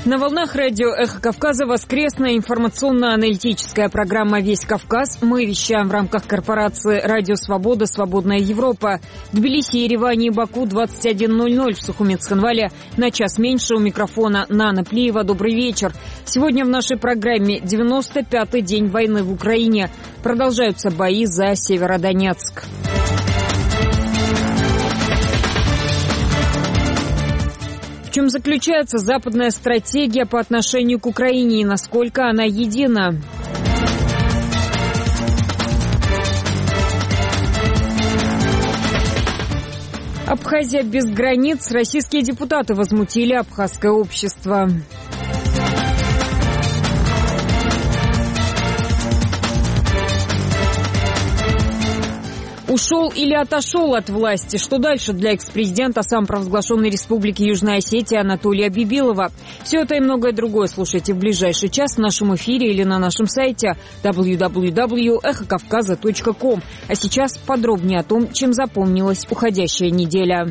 На волнах радио «Эхо Кавказа» воскресная информационно-аналитическая программа «Весь Кавказ». Мы вещаем в рамках корпорации «Радио Свобода. Свободная Европа». В Тбилиси, Ереване и Баку 21:00, в Сухумет-Сханвале на час меньше. У микрофона Нана Плиева. Добрый вечер. Сегодня в нашей программе 95-й день войны в Украине. Продолжаются бои за Северодонецк. В чем заключается западная стратегия по отношению к Украине и насколько она едина? Абхазия без границ. Российские депутаты возмутили абхазское общество. Ушел или отошел от власти? Что дальше для экс-президента самопровозглашенной Республики Южная Осетия Анатолия Бибилова? Все это и многое другое слушайте в ближайший час в нашем эфире или на нашем сайте www.эхокавказа.ком. А сейчас подробнее о том, чем запомнилась уходящая неделя.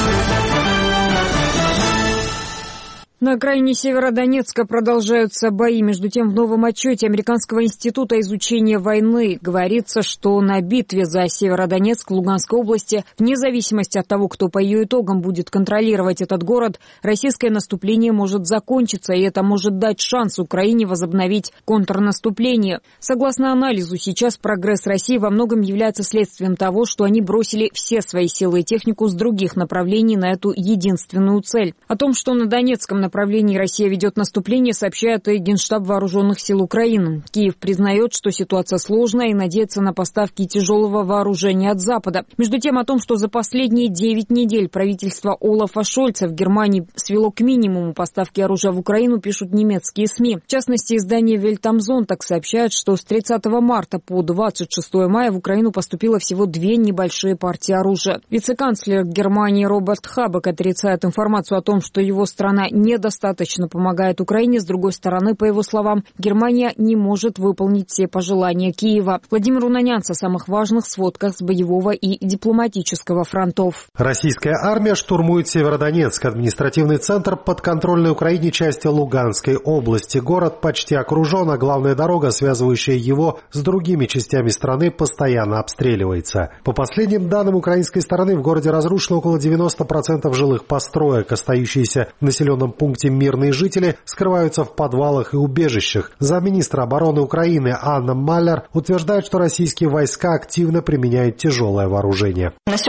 На окраине Северодонецка продолжаются бои. Между тем, в новом отчете Американского института изучения войны говорится, что на битве за Северодонецк в Луганской области, вне зависимости от того, кто по ее итогам будет контролировать этот город, российское наступление может закончиться, и это может дать шанс Украине возобновить контрнаступление. Согласно анализу, сейчас прогресс России во многом является следствием того, что они бросили все свои силы и технику с других направлений на эту единственную цель. О том, что на Донецком направлении Россия ведет наступление, сообщает и Генштаб Вооруженных сил Украины. Киев признает, что ситуация сложная и надеется на поставки тяжелого вооружения от Запада. Между тем, о том, что за последние 9 недель правительство Олафа Шольца в Германии свело к минимуму поставки оружия в Украину, пишут немецкие СМИ. В частности, издание Welt-am-Sonntag сообщает, что с 30 марта по 26 мая в Украину поступило всего 2 небольшие партии оружия. Вице-канцлер Германии Роберт Хабек отрицает информацию о том, что его страна недостаточно помогает Украине. С другой стороны, по его словам, Германия не может выполнить все пожелания Киева. Владимир Унанянц о самых важных сводках с боевого и дипломатического фронтов. Российская армия штурмует Северодонецк, административный центр подконтрольной Украине части Луганской области. Город почти окружен, а главная дорога, связывающая его с другими частями страны, постоянно обстреливается. По последним данным украинской стороны, в городе разрушено около 90% жилых построек. Остающиеся в населенном пункте мирные жители скрываются в подвалах и убежищах. Замминистра обороны Украины Анна Маллер утверждает, что российские войска активно применяют тяжелое вооружение. На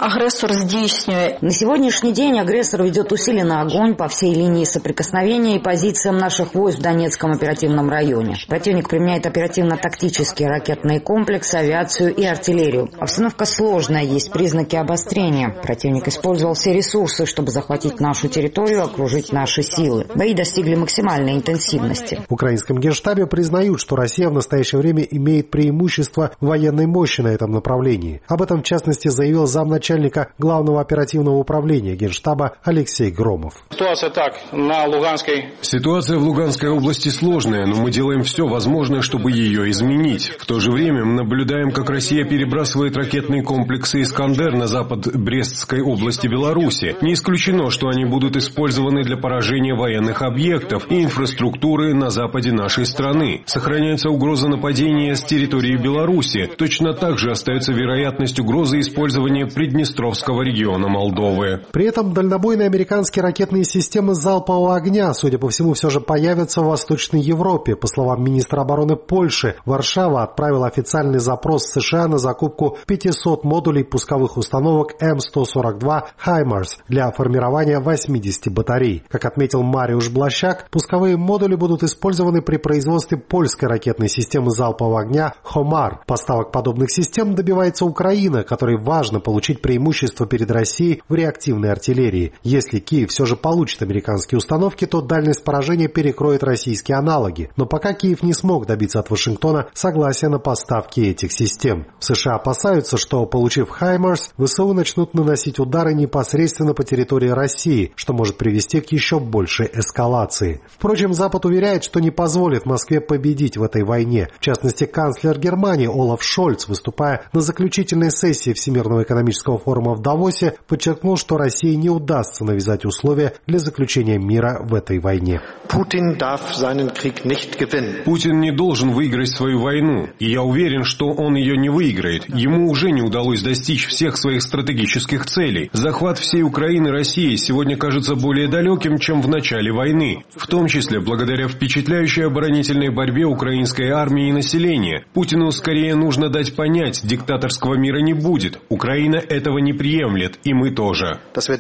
сегодняшний день агрессор ведет усиленный огонь по всей линии соприкосновения и позициям наших войск в Донецком оперативном районе. Противник применяет оперативно-тактические ракетные комплексы, авиацию и артиллерию. Обстановка сложная, есть признаки обострения. Противник использовал все ресурсы, чтобы захватить нашу территорию, окружить наши силы. Бои достигли максимальной интенсивности. В украинском генштабе признают, что Россия в настоящее время имеет преимущество военной мощи на этом направлении. Об этом, в частности, заявил замначальника Главного оперативного управления генштаба Алексей Громов. Ситуация в Луганской области сложная, но мы делаем все возможное, чтобы ее изменить. В то же время мы наблюдаем, как Россия перебрасывает ракетные комплексы «Искандер» на запад Брестской области Беларуси. Не исключено, что они будут использованы для поражения военных объектов и инфраструктуры на западе нашей страны. Сохраняется угроза нападения с территории Беларуси. Точно так же остается вероятность угрозы использования Приднестровского региона Молдовы. При этом дальнобойные американские ракетные системы залпового огня, судя по всему, все же появятся в Восточной Европе. По словам министра обороны Польши, Варшава отправила официальный запрос в США на закупку 500 модулей пусковых установок М142 HIMARS для формирования 80 батарей. Как отметил Мариуш Блащак, пусковые модули будут использованы при производстве польской ракетной системы залпового огня «Хомар». Поставок подобных систем добивается Украина, которой важно получить преимущество перед Россией в реактивной артиллерии. Если Киев все же получит американские установки, то дальность поражения перекроет российские аналоги. Но пока Киев не смог добиться от Вашингтона согласия на поставки этих систем. В США опасаются, что, получив «Хаймарс», ВСУ начнут наносить удары непосредственно по территории России, что может привести к еще еще большей эскалации. Впрочем, Запад уверяет, что не позволит Москве победить в этой войне. В частности, канцлер Германии Олаф Шольц, выступая на заключительной сессии Всемирного экономического форума в Давосе, подчеркнул, что России не удастся навязать условия для заключения мира в этой войне. Путин не должен выиграть свою войну, и я уверен, что он ее не выиграет. Ему уже не удалось достичь всех своих стратегических целей. Захват всей Украины Россией сегодня кажется более далеким, чем в начале войны, в том числе благодаря впечатляющей оборонительной борьбе украинской армии и населения. Путину скорее нужно дать понять, диктаторского мира не будет. Украина этого не приемлет, и мы тоже.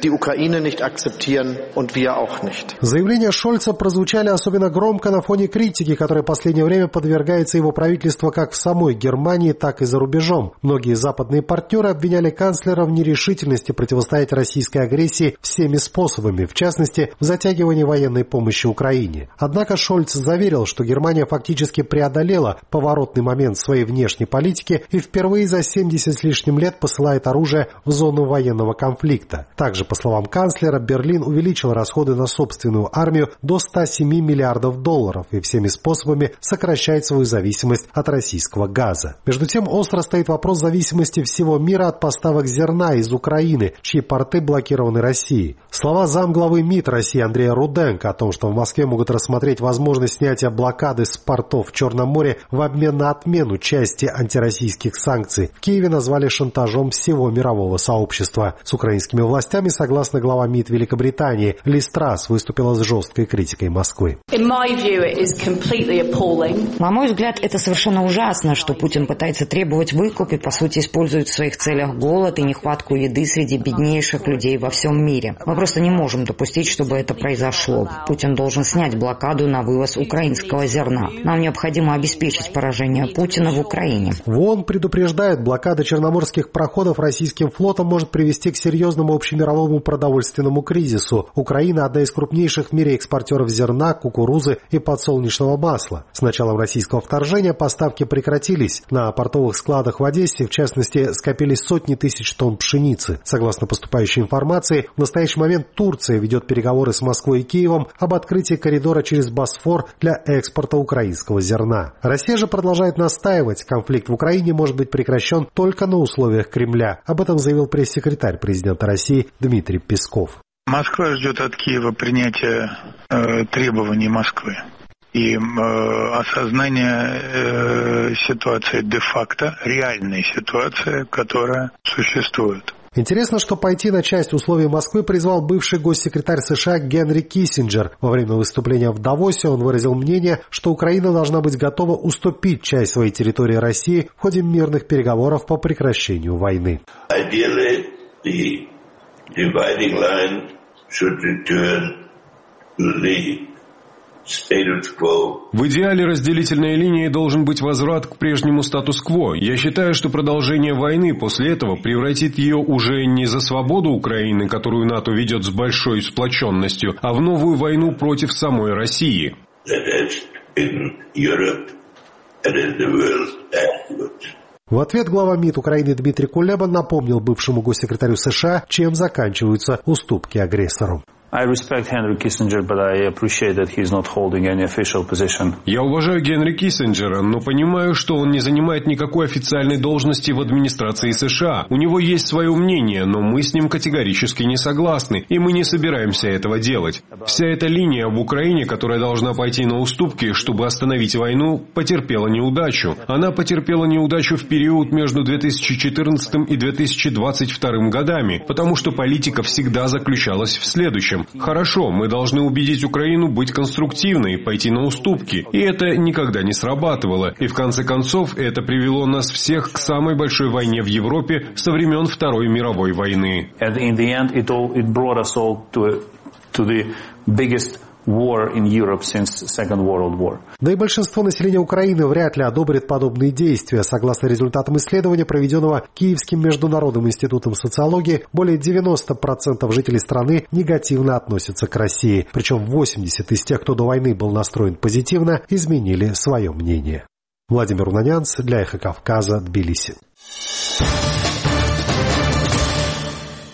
Заявления Шольца прозвучали особенно громко на фоне критики, которой в последнее время подвергается его правительство как в самой Германии, так и за рубежом. Многие западные партнеры обвиняли канцлера в нерешительности противостоять российской агрессии всеми способами, в частности, в затягивании военной помощи Украине. Однако Шольц заверил, что Германия фактически преодолела поворотный момент своей внешней политики и впервые за 70 с лишним лет посылает оружие в зону военного конфликта. Также, по словам канцлера, Берлин увеличил расходы на собственную армию до 107 миллиардов долларов и всеми способами сокращает свою зависимость от российского газа. Между тем, остро стоит вопрос зависимости всего мира от поставок зерна из Украины, чьи порты блокированы Россией. Слова замглавы МИД России Андрея Руденко о том, что в Москве могут рассмотреть возможность снятия блокады с портов в Черном море в обмен на отмену части антироссийских санкций, в Киеве назвали шантажом всего мирового сообщества. С украинскими властями, согласно глава МИД Великобритании, Лиз Трасс выступила с жесткой критикой Москвы. На мой взгляд, это совершенно ужасно, что Путин пытается требовать выкуп и, по сути, использует в своих целях голод и нехватку еды среди беднейших людей во всем мире. Мы просто не можем допустить, чтобы это произошло. Путин должен снять блокаду на вывоз украинского зерна. Нам необходимо обеспечить поражение Путина в Украине. В ООН предупреждают, блокада черноморских проходов российским флотом может привести к серьезному общемировому продовольственному кризису. Украина – одна из крупнейших в мире экспортеров зерна, кукурузы и подсолнечного масла. С началом российского вторжения поставки прекратились. На портовых складах в Одессе, в частности, скопились сотни тысяч тонн пшеницы. Согласно поступающей информации, в настоящий момент Турция ведет переговоры с Москвой и Киевом об открытии коридора через Босфор для экспорта украинского зерна. Россия же продолжает настаивать, конфликт в Украине может быть прекращен только на условиях Кремля. Об этом заявил пресс-секретарь президента России Дмитрий Песков. Москва ждет от Киева принятия требований Москвы и осознания ситуации де-факто, реальной ситуации, которая существует. Интересно, что пойти на часть условий Москвы призвал бывший госсекретарь США Генри Киссинджер. Во время выступления в Давосе он выразил мнение, что Украина должна быть готова уступить часть своей территории России в ходе мирных переговоров по прекращению войны. В идеале разделительной линией должен быть возврат к прежнему статус-кво. Я считаю, что продолжение войны после этого превратит ее уже не за свободу Украины, которую НАТО ведет с большой сплоченностью, а в новую войну против самой России. В ответ глава МИД Украины Дмитрий Кулеба напомнил бывшему госсекретарю США, чем заканчиваются уступки агрессору. Я уважаю Генри Киссинджера, но понимаю, что он не занимает никакой официальной должности в администрации США. У него есть свое мнение, но мы с ним категорически не согласны, и мы не собираемся этого делать. Вся эта линия в Украине, которая должна пойти на уступки, чтобы остановить войну, потерпела неудачу. Она потерпела неудачу в период между 2014 и 2022 годами, потому что политика всегда заключалась в следующем. Хорошо, мы должны убедить Украину быть конструктивной, пойти на уступки. И это никогда не срабатывало. И в конце концов, это привело нас всех к самой большой войне в Европе со времен Второй мировой войны. war in Europe since Second World War. Да и большинство населения Украины вряд ли одобрит подобные действия. Согласно результатам исследования, проведенного Киевским международным институтом социологии, более 90% жителей страны негативно относятся к России. Причем 80 из тех, кто до войны был настроен позитивно, изменили свое мнение. Владимир Унанянц для Эхо Кавказа, Тбилиси.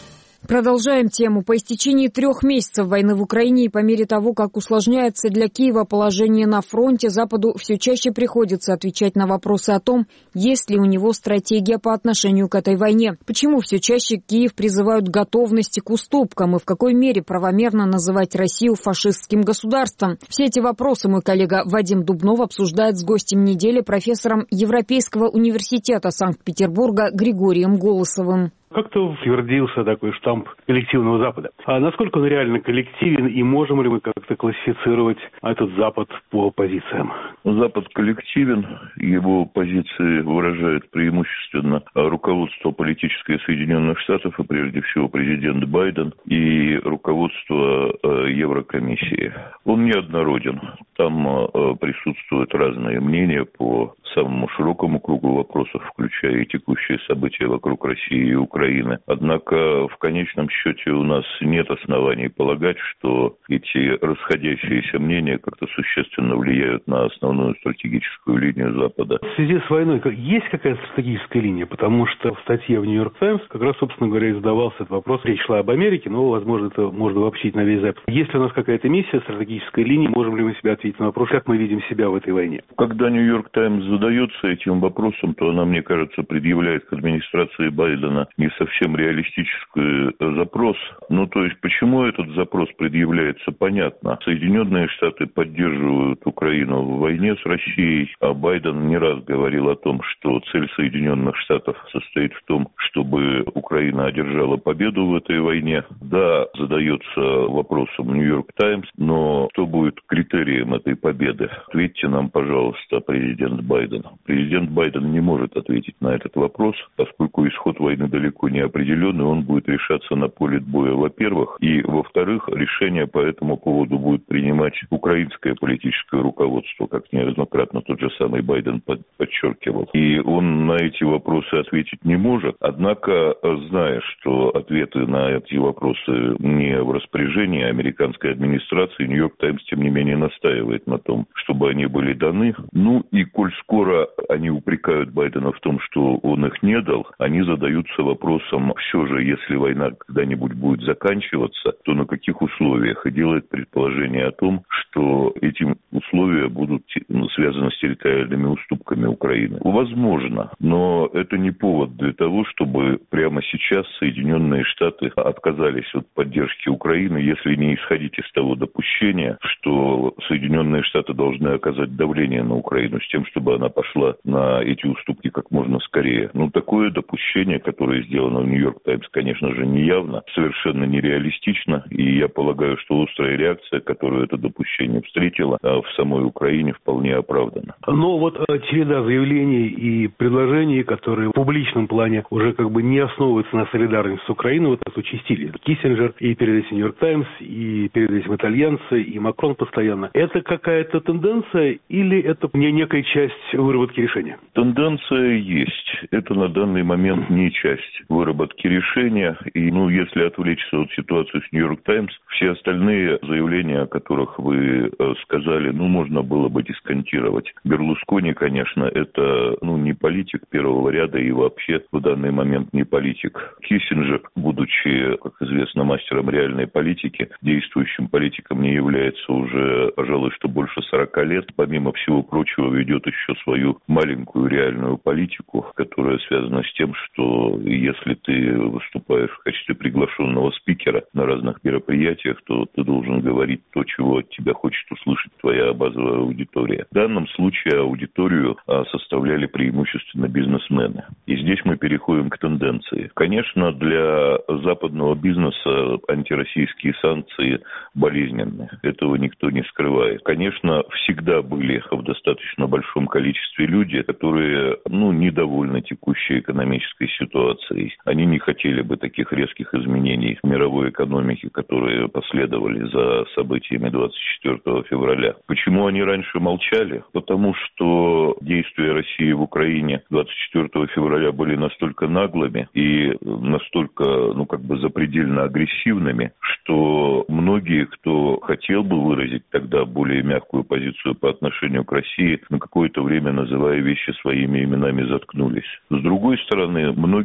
Продолжаем тему. По истечении 3 месяцев войны в Украине и по мере того, как усложняется для Киева положение на фронте, Западу все чаще приходится отвечать на вопросы о том, есть ли у него стратегия по отношению к этой войне. Почему все чаще Киев призывают к готовности к уступкам и в какой мере правомерно называть Россию фашистским государством. Все эти вопросы мой коллега Вадим Дубнов обсуждает с гостем недели, профессором Европейского университета Санкт-Петербурга Григорием Голосовым. Как-то утвердился такой штамп коллективного Запада. А насколько он реально коллективен и можем ли мы как-то классифицировать этот Запад по позициям? Запад коллективен, его позиции выражает преимущественно руководство политическое Соединенных Штатов и прежде всего президент Байден и руководство Еврокомиссии. Он неоднороден. Там присутствуют разные мнения по самому широкому кругу вопросов, включая и текущие события вокруг России и Украины. Однако в конечном счете у нас нет оснований полагать, что эти расходящиеся мнения как-то существенно влияют на основную стратегическую линию Запада. В связи с войной есть какая-то стратегическая линия? Потому что в статье в «Нью-Йорк Таймс» как раз, собственно говоря, и задавался этот вопрос. Речь шла об Америке, но, возможно, это можно обобщить на весь Запад. Есть ли у нас какая-то миссия, стратегическая линия? Можем ли мы себя ответить на вопрос, как мы видим себя в этой войне? Когда «Нью-Йорк Таймс» задается этим вопросом, то она, мне кажется, предъявляет к администрации Байдена не совсем реалистический запрос. Ну, то есть, почему этот запрос предъявляется, понятно. Соединенные Штаты поддерживают Украину в войне с Россией, а Байден не раз говорил о том, что цель Соединенных Штатов состоит в том, чтобы Украина одержала победу в этой войне. Да, задается вопросом «Нью-Йорк Таймс», но что будет критерием этой победы? Ответьте нам, пожалуйста, президент Байден. Президент Байден не может ответить на этот вопрос, поскольку исход войны далеко не определен, и он будет решаться на поле боя, во-первых, и, во-вторых, решение по этому поводу будет принимать украинское политическое руководство, как неоднократно тот же самый Байден подчеркивал. И он на эти вопросы ответить не может, однако, зная, что ответы на эти вопросы не в распоряжении американской администрации, «Нью-Йорк Таймс», тем не менее, настаивает на том, чтобы они были даны. Ну и коль скоро они упрекают Байдена в том, что он их не дал, они задаются вопросом, все же, если война когда-нибудь будет заканчиваться, то на каких условиях? И делает предположение о том, что эти условия будут связаны с территориальными уступками Украины. Возможно, но это не повод для того, чтобы прямо сейчас Соединенные Штаты отказались от поддержки Украины, если не исходить из того допущения, что Соединенные Штаты должны оказать давление на Украину с тем, чтобы она пошла на эти уступки как можно скорее. Ну, такое допущение, которое сделано в «Нью-Йорк Таймс», конечно же, неявно, совершенно нереалистично, и я полагаю, что острая реакция, которую это допущение встретило в самой Украине, вполне оправдана. Но вот череда заявлений и предложений, которые в публичном плане уже как бы не основываются на солидарности с Украиной, вот это участили. Киссинджер и перед этим «Нью-Йорк Таймс», и перед этим итальянцы, и Макрон постоянно. Это какая-то тенденция или это не некая часть выработки решения? Тенденция есть. Это на данный момент не часть выработки решения. И, если отвлечься от ситуации с «Нью-Йорк Таймс», все остальные заявления, о которых вы сказали, можно было бы дисконтировать. Берлускони, конечно, это, не политик первого ряда и вообще в данный момент не политик. Киссинджер, будучи, как известно, мастером реальной политики, действующим политиком не является уже, пожалуй, что больше 40 лет. Помимо всего прочего, ведет еще свою маленькую реальную политику, которая связана с тем, что если ты выступаешь в качестве приглашенного спикера на разных мероприятиях, то ты должен говорить то, чего от тебя хочет услышать твоя базовая аудитория. В данном случае аудиторию составляли преимущественно бизнесмены. И здесь мы переходим к тенденции. Конечно, для западного бизнеса антироссийские санкции болезненны. Этого никто не скрывает. Конечно, всегда были в достаточно большом количестве люди, которые, недовольны текущей экономической ситуацией. Они не хотели бы таких резких изменений в мировой экономике, которые последовали за событиями 24 февраля. Почему они раньше молчали? Потому что действия России в Украине 24 февраля были настолько наглыми и настолько, запредельно агрессивными, что многие, кто хотел бы выразить тогда более мягкую позицию по отношению к России, на какое-то время, называя вещи своими именами, заткнулись. С другой стороны, многие, вероятно,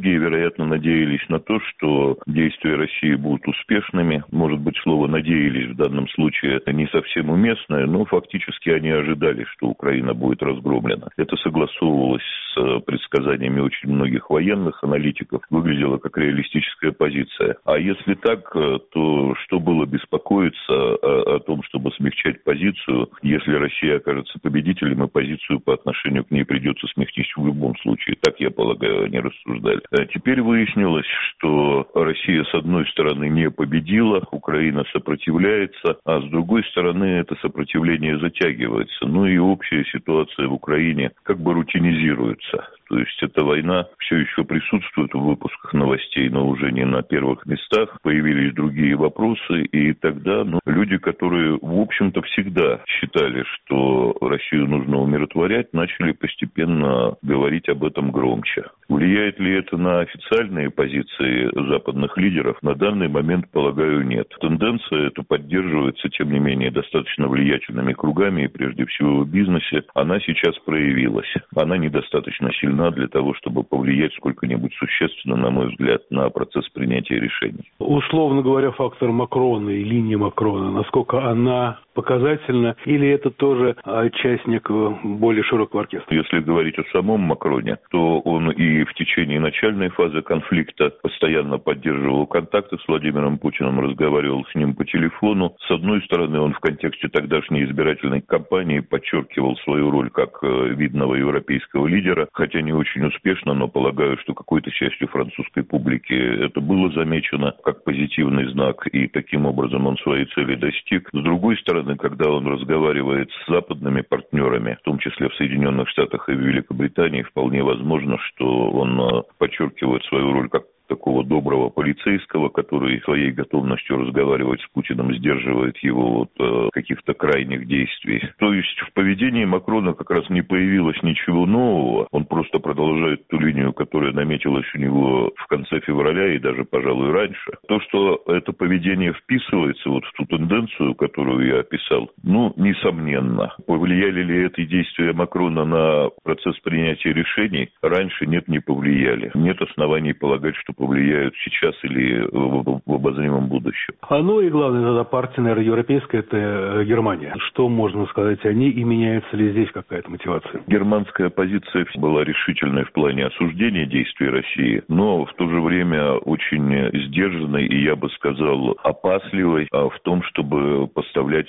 вероятно, надеялись на то, что действия России будут успешными. Может быть, слово «надеялись» в данном случае это не совсем уместное, но фактически они ожидали, что Украина будет разгромлена. Это согласовывалось с предсказаниями очень многих военных аналитиков, выглядело как реалистическая позиция. А если так, то что было беспокоиться о том, чтобы смягчать позицию, если Россия окажется победителем, и позицию по отношению к ней придется смягчить в любом случае. Так, я полагаю, они рассуждали. Теперь выяснилось, что Россия, с одной стороны, не победила, Украина сопротивляется, а с другой стороны, это сопротивление затягивается. Ну и общая ситуация в Украине как бы рутинизируется. То есть эта война все еще присутствует в выпусках новостей, но уже не на первых местах. Появились другие вопросы, и тогда люди, которые, в общем-то, всегда считали, что Россию нужно умиротворять, начали постепенно говорить об этом громче. Влияет ли это на официальные позиции западных лидеров? На данный момент, полагаю, нет. Тенденция эта поддерживается, тем не менее, достаточно влиятельными кругами, и прежде всего в бизнесе. Она сейчас проявилась. Она недостаточно сильна для того, чтобы повлиять сколько-нибудь существенно, на мой взгляд, на процесс принятия решений. Условно говоря, фактор Макрона и линия Макрона, насколько она показательна, или это тоже часть некого более широкого оркестра? Если говорить о самом Макроне, то он и в течение начальной фазы конфликта постоянно поддерживал контакты с Владимиром Путиным, разговаривал с ним по телефону. С одной стороны, он в контексте тогдашней избирательной кампании подчеркивал свою роль как видного европейского лидера, хотя не очень успешно, но полагаю, что какой-то частью французской публики это было замечено как позитивный знак, и таким образом он своей цели достиг. С другой стороны, когда он разговаривает с западными партнерами, в том числе в Соединенных Штатах и в Великобритании, вполне возможно, что он подчеркивает свою роль как такого доброго полицейского, который своей готовностью разговаривать с Путиным сдерживает его от каких-то крайних действий. То есть в поведении Макрона как раз не появилось ничего нового. Он просто продолжает ту линию, которая наметилась у него в конце февраля и даже, пожалуй, раньше. То, что это поведение вписывается вот в ту тенденцию, которую я описал, несомненно. Повлияли ли эти действия Макрона на процесс принятия решений? Раньше нет, не повлияли. Нет оснований полагать, что повлияют сейчас или в обозримом будущем. И главное, тогда партия, наверное, европейская, это Германия. Что можно сказать о ней, и меняется ли здесь какая-то мотивация? Германская позиция была решительной в плане осуждения действий России, но в то же время очень сдержанной и, я бы сказал, опасливой в том, чтобы поставлять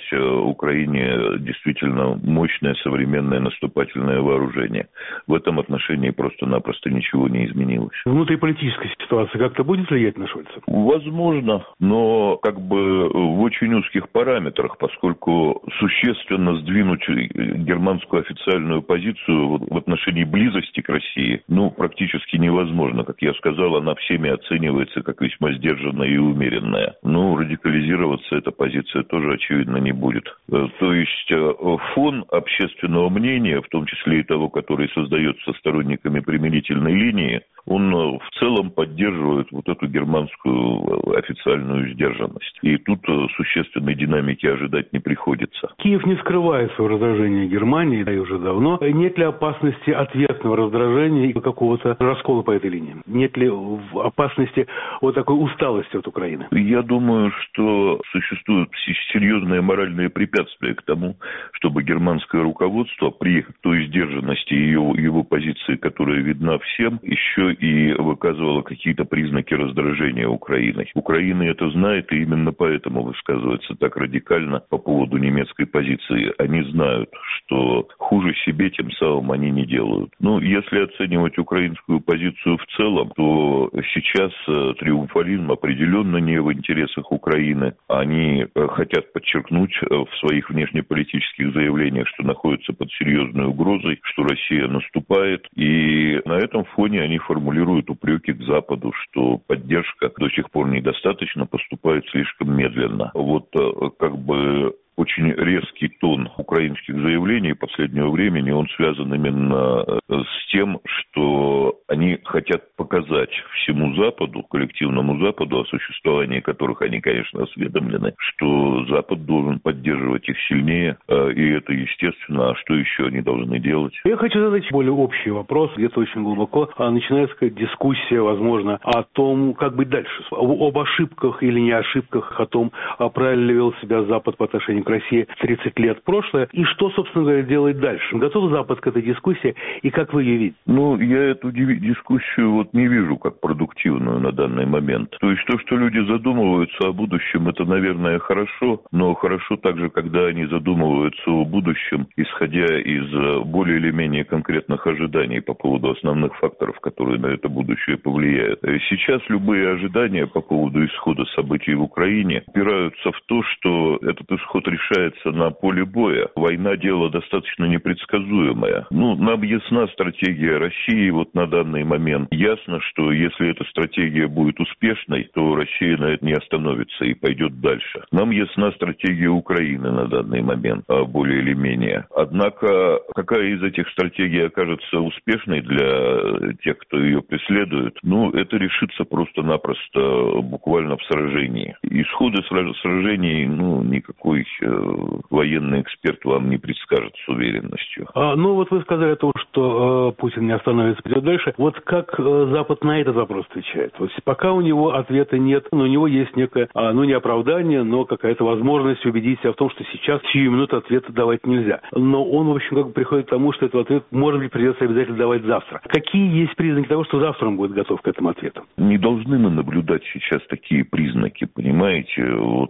Украине действительно мощное современное наступательное вооружение. В этом отношении просто-напросто ничего не изменилось. Внутриполитическая ситуация как-то будет влиять на Шольца? Возможно, но в очень узких параметрах, поскольку существенно сдвинуть германскую официальную позицию в отношении близости к России, практически невозможно. Как я сказал, она всеми оценивается как весьма сдержанная и умеренная. Радикализироваться эта позиция тоже, очевидно, не будет. То есть фон общественного мнения, в том числе и того, который создается сторонниками примирительной линии, он в целом поддерживает вот эту германскую официальную сдержанность. И тут существенной динамики ожидать не приходится. Киев не скрывает свое раздражение Германии, да и уже давно. Нет ли опасности ответного раздражения и какого-то раскола по этой линии? Нет ли опасности такой усталости от Украины? Я думаю, что существуют серьезные моральные препятствия к тому, чтобы германское руководство при той сдержанности его позиции, которая видна всем, еще и выказывала какие-то признаки раздражения Украиной. Украина это знает, и именно поэтому высказывается так радикально по поводу немецкой позиции. Они знают, что хуже себе тем самым они не делают. Если оценивать украинскую позицию в целом, то сейчас триумфализм определенно не в интересах Украины. Они хотят подчеркнуть в своих внешнеполитических заявлениях, что находятся под серьезной угрозой, что Россия наступает, и на этом фоне они формулируют упреки к Западу, что поддержка до сих пор недостаточно, поступает слишком медленно. очень резкий тон украинских заявлений последнего времени, он связан именно с тем, что они хотят показать всему Западу, коллективному Западу, о существовании которых они, конечно, осведомлены, что Запад должен поддерживать их сильнее, и это естественно. А что еще они должны делать? Я хочу задать более общий вопрос, где-то очень глубоко. Начинается какая-то дискуссия, возможно, о том, как быть дальше, об ошибках или не ошибках, о том, правильно ли вел себя Запад по отношению к России 30 лет в прошлое, и что, собственно говоря, делать дальше. Готов Запад к этой дискуссии, и как вы ее видите? Я эту дискуссию не вижу как продуктивную на данный момент. То есть то, что люди задумываются о будущем, это, наверное, хорошо, но хорошо также, когда они задумываются о будущем, исходя из более или менее конкретных ожиданий по поводу основных факторов, которые на это будущее повлияют. Сейчас любые ожидания по поводу исхода событий в Украине упираются в то, что этот исход решается на поле боя. Война – дело достаточно непредсказуемое. Нам ясна стратегия России на данный момент. Ясно, что если эта стратегия будет успешной, то Россия на это не остановится и пойдет дальше. Нам ясна стратегия Украины на данный момент, более или менее. Однако, какая из этих стратегий окажется успешной для тех, кто ее преследует, это решится просто-напросто буквально в сражении. Исходы сражений, никакой военный эксперт вам не предскажет с уверенностью. Вы сказали о том, что Путин не остановится, пойдет дальше. Как Запад на этот вопрос отвечает? Пока у него ответа нет, но у него есть некое, не оправдание, но какая-то возможность убедить себя в том, что сейчас сию минуту ответа давать нельзя. Но он, в общем, приходит к тому, что этот ответ, может быть, придется обязательно давать завтра. Какие есть признаки того, что завтра он будет готов к этому ответу? Не должны мы наблюдать сейчас такие признаки, понимаете?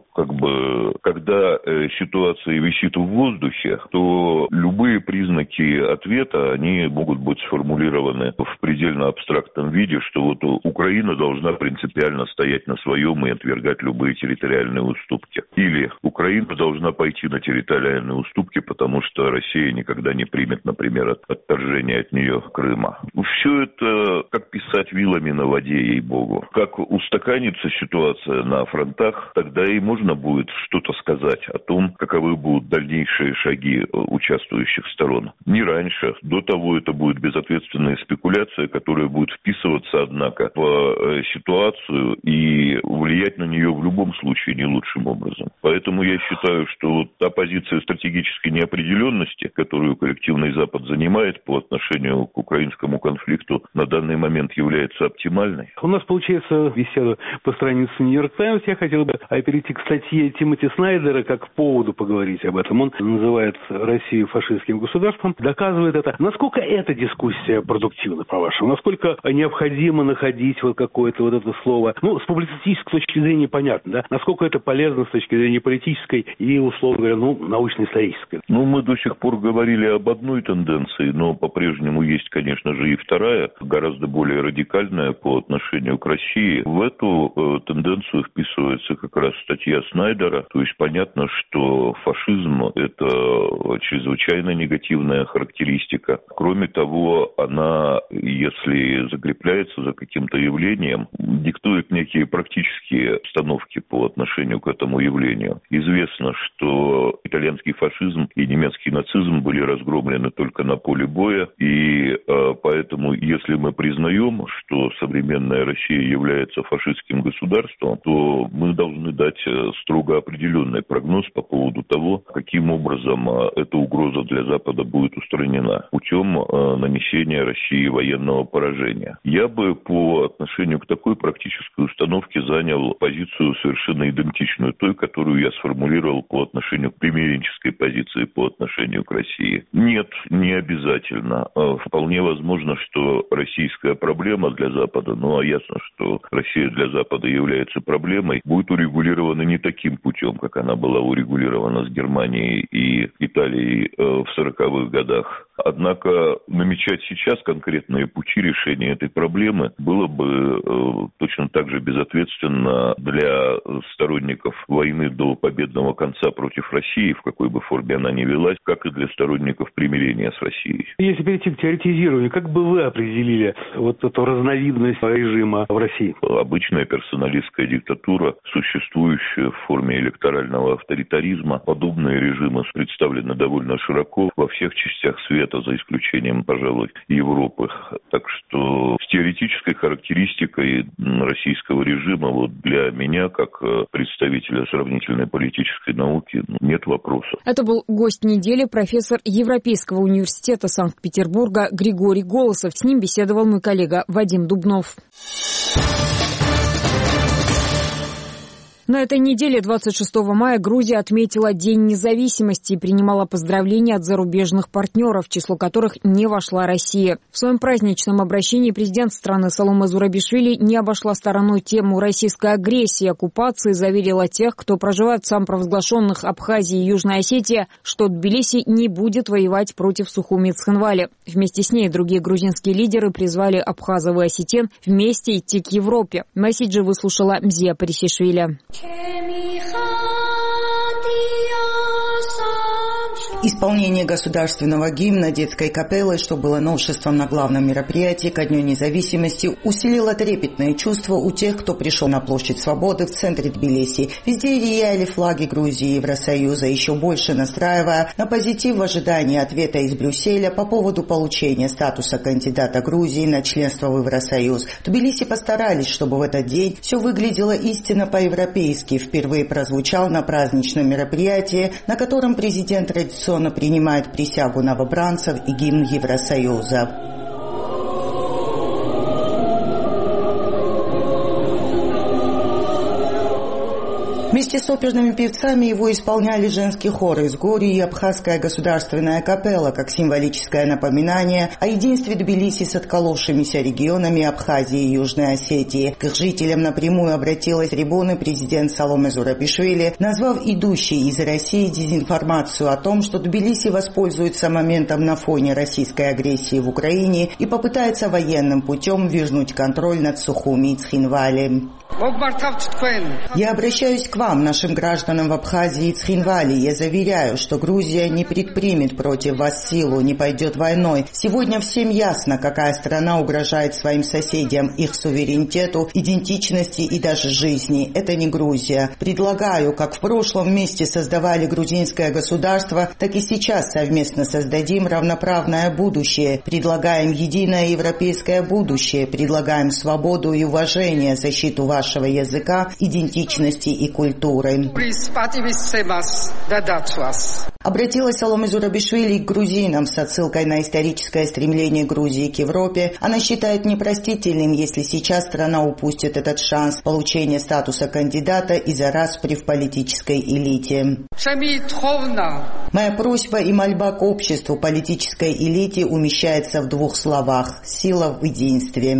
Когда ситуация висит в воздухе, то любые признаки ответа, они могут быть сформулированы в предельно абстрактном виде, что Украина должна принципиально стоять на своем и отвергать любые территориальные уступки. Или Украина должна пойти на территориальные уступки, потому что Россия никогда не примет, например, отторжение от нее Крыма. Все это как писать вилами на воде, ей-богу. Как устаканится ситуация на фронтах, тогда и можно будет что-то сказать о том, каковы будут дальнейшие шаги участвующих сторон. Не раньше. До того это будет безответственная спекуляция, которая будет вписываться, однако, в ситуацию и влиять на нее в любом случае не лучшим образом. Поэтому я считаю, что та позиция стратегической неопределенности, которую коллективный Запад занимает по отношению к украинскому конфликту, на данный момент является оптимальной. У нас получается беседа по странице «Нью-Йорк Таймс». Я хотел бы перейти к статье Тимоти Снайдера, как к поводу поговорить об этом. Он называет Россию фашистским государством, доказывает это. Насколько эта дискуссия продуктивна, по-вашему? Насколько необходимо находить какое-то это слово? С публицистической точки зрения понятно, да? Насколько это полезно с точки зрения политической и, условно говоря, научно-исторической? Мы до сих пор говорили об одной тенденции, но по-прежнему есть, конечно же, и вторая, гораздо более радикальная по отношению к России. В эту тенденцию вписывается как раз статья Снайдера. То есть понятно, что фашизм – это чрезвычайно негативная характеристика. Кроме того, она, если закрепляется за каким-то явлением, диктует некие практические установки по отношению к этому явлению. Известно, что итальянский фашизм и немецкий нацизм были разгромлены только на поле боя, и поэтому, если мы признаем, что современная Россия является фашистским государством, то мы должны дать строго определенный прогноз по поводу того, каким образом эта угроза для Запада будет устранена путем нанесения России военного поражения. Я бы по отношению к такой практической установке занял позицию совершенно идентичную той, которую я сформулировал по отношению к примиренческой позиции по отношению к России. Нет, не обязательно. Вполне возможно, что российская проблема для Запада, а ясно, что Россия для Запада является проблемой, будет урегулирована не таким путем, как она была урегулирована с Германией и Италией в 40-х годах. Однако намечать сейчас конкретные пути решения этой проблемы было бы точно так же безответственно для сторонников войны до победного конца против России, в какой бы форме она ни велась, как и для сторонников примирения с Россией. Если перейти к теоретизированию, как бы вы определили вот эту разновидность режима в России? Обычная персоналистская диктатура, существующая в форме электорального авторитаризма. Подобные режимы представлены довольно широко во всех частях света, за исключением, пожалуй, Европы. Так что с теоретической характеристикой российского режима вот для меня, как представителя сравнительной политической науки, нет вопросов. Это был гость недели, профессор Европейского университета Санкт-Петербурга Григорий Голосов. С ним беседовал мой коллега Вадим Дубнов. На этой неделе, 26 мая, Грузия отметила День независимости и принимала поздравления от зарубежных партнеров, в число которых не вошла Россия. В своем праздничном обращении президент страны Саломе Зурабишвили не обошла стороной тему российской агрессии и оккупации, заверила тех, кто проживает в самопровозглашенных Абхазии и Южной Осетии, что Тбилиси не будет воевать против Сухуми и Цхинвали. Вместе с ней другие грузинские лидеры призвали абхазов и осетин вместе идти к Европе. Месседжи выслушала Мзия Парисишвили. Исполнение государственного гимна детской капеллой, что было новшеством на главном мероприятии ко Дню независимости, усилило трепетное чувство у тех, кто пришел на площадь Свободы в центре Тбилиси. Везде сияли флаги Грузии и Евросоюза, еще больше настраивая на позитив в ожидании ответа из Брюсселя по поводу получения статуса кандидата Грузии на членство в Евросоюз. В Тбилиси постарались, чтобы в этот день все выглядело истинно по-европейски. Впервые прозвучал на праздничном мероприятии, на котором президент традиционно принимает присягу новобранцев и гимн Евросоюза. Вместе с оперными певцами его исполняли женский хор из Гори и Абхазская государственная капелла, как символическое напоминание о единстве Тбилиси с отколовшимися регионами Абхазии и Южной Осетии. К их жителям напрямую обратилась с трибуны президент Саломе Зурабишвили, назвав идущей из России дезинформацию о том, что Тбилиси воспользуется моментом на фоне российской агрессии в Украине и попытается военным путем вернуть контроль над Сухуми и Цхинвали. Я обращаюсь к вам, нашим гражданам в Абхазии и Цхинвали. Я заверяю, что Грузия не предпримет против вас силу, не пойдет войной. Сегодня всем ясно, какая страна угрожает своим соседям, их суверенитету, идентичности и даже жизни. Это не Грузия. Предлагаю, как в прошлом вместе создавали грузинское государство, так и сейчас совместно создадим равноправное будущее. Предлагаем единое европейское будущее. Предлагаем свободу и уважение, защиту вашего языка, идентичности и культуры. Обратилась Саломе Зурабишвили к грузинам с отсылкой на историческое стремление Грузии к Европе. Она считает непростительным, если сейчас страна упустит этот шанс получения статуса кандидата из-за распри в политической элите. Моя просьба и мольба к обществу, политической элите умещается в двух словах: сила в единстве.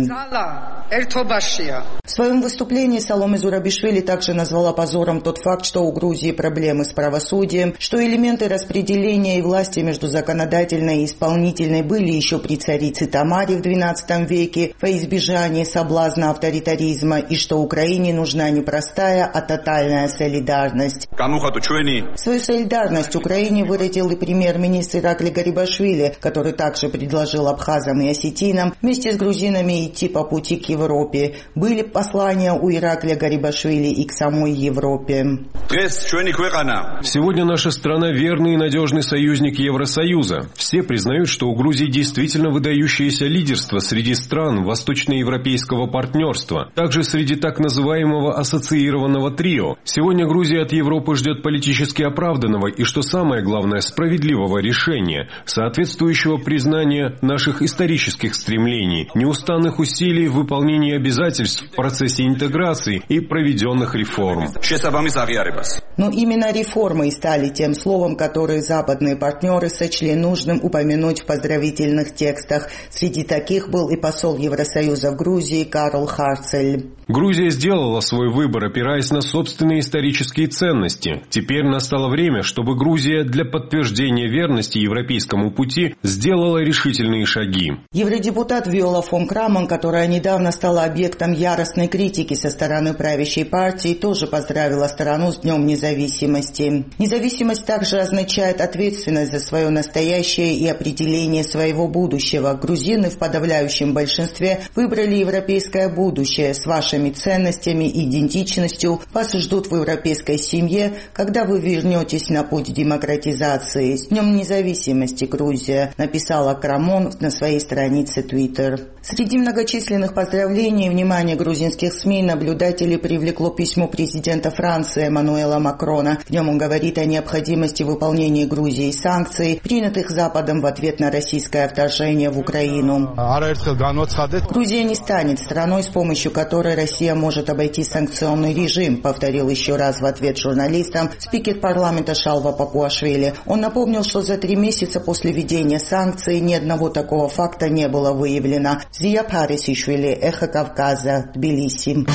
В своем выступлении Саломе Зурабишвили также назвала позором тот факт, что у Грузии проблемы с правосудием, что элементы распределения и власти между законодательной и исполнительной были еще при царице Тамаре в XII веке во избежание соблазна авторитаризма, и что Украине нужна не простая, а тотальная солидарность. Свою солидарность Украине выразил и премьер-министр Иракли Гарибашвили, который также предложил абхазам и осетинам вместе с грузинами идти по пути к Европе. Были послания у Иракля Гарибашвили и к самой Европе. Сегодня наша страна верный и надежный союзник Евросоюза. Все признают, что у Грузии действительно выдающееся лидерство среди стран восточноевропейского партнерства, также среди так называемого ассоциированного трио. Сегодня Грузия от Европы ждет политически оправданного и, что самое главное, справедливого решения, соответствующего признания наших исторических стремлений, неустанных усилий в выполнении обязательств в процессе интеграции и проведенных реформ. Но именно реформы и стали тем словом, которые западные партнеры сочли нужным упомянуть в поздравительных текстах. Среди таких был и посол Евросоюза в Грузии Карл Харцель. Грузия сделала свой выбор, опираясь на собственные исторические ценности. Теперь настало время, чтобы Грузия для подтверждения верности европейскому пути сделала решительные шаги. Евродепутат Виола фон Крамон, которая недавно стала объектом яростной критики со стороны правящей партии, тоже поздравила страну с Днем независимости. Независимость также означает ответственность за свое настоящее и определение своего будущего. Грузины в подавляющем большинстве выбрали европейское будущее. С вашими ценностями и идентичностью вас ждут в европейской семье, когда вы вернетесь на путь демократизации. С Днем независимости, Грузия, написала Крамон на своей странице Twitter. Среди многочисленных поздравлений внимание грузинских СМИ наблюдателей привлекло письмо президента Франции Эммануэла Макрона. В нем он говорит о необходимости выполнения Грузией санкций, принятых Западом в ответ на российское вторжение в Украину. Грузия не станет страной, с помощью которой Россия может обойти санкционный режим, повторил еще раз в ответ журналистам спикер парламента Шалва Папуашвили. Он напомнил, что за 3 месяца после введения санкций ни одного такого факта не было выявлено. Зия Парисишвили, Эхо Кавказа, Тбилиси.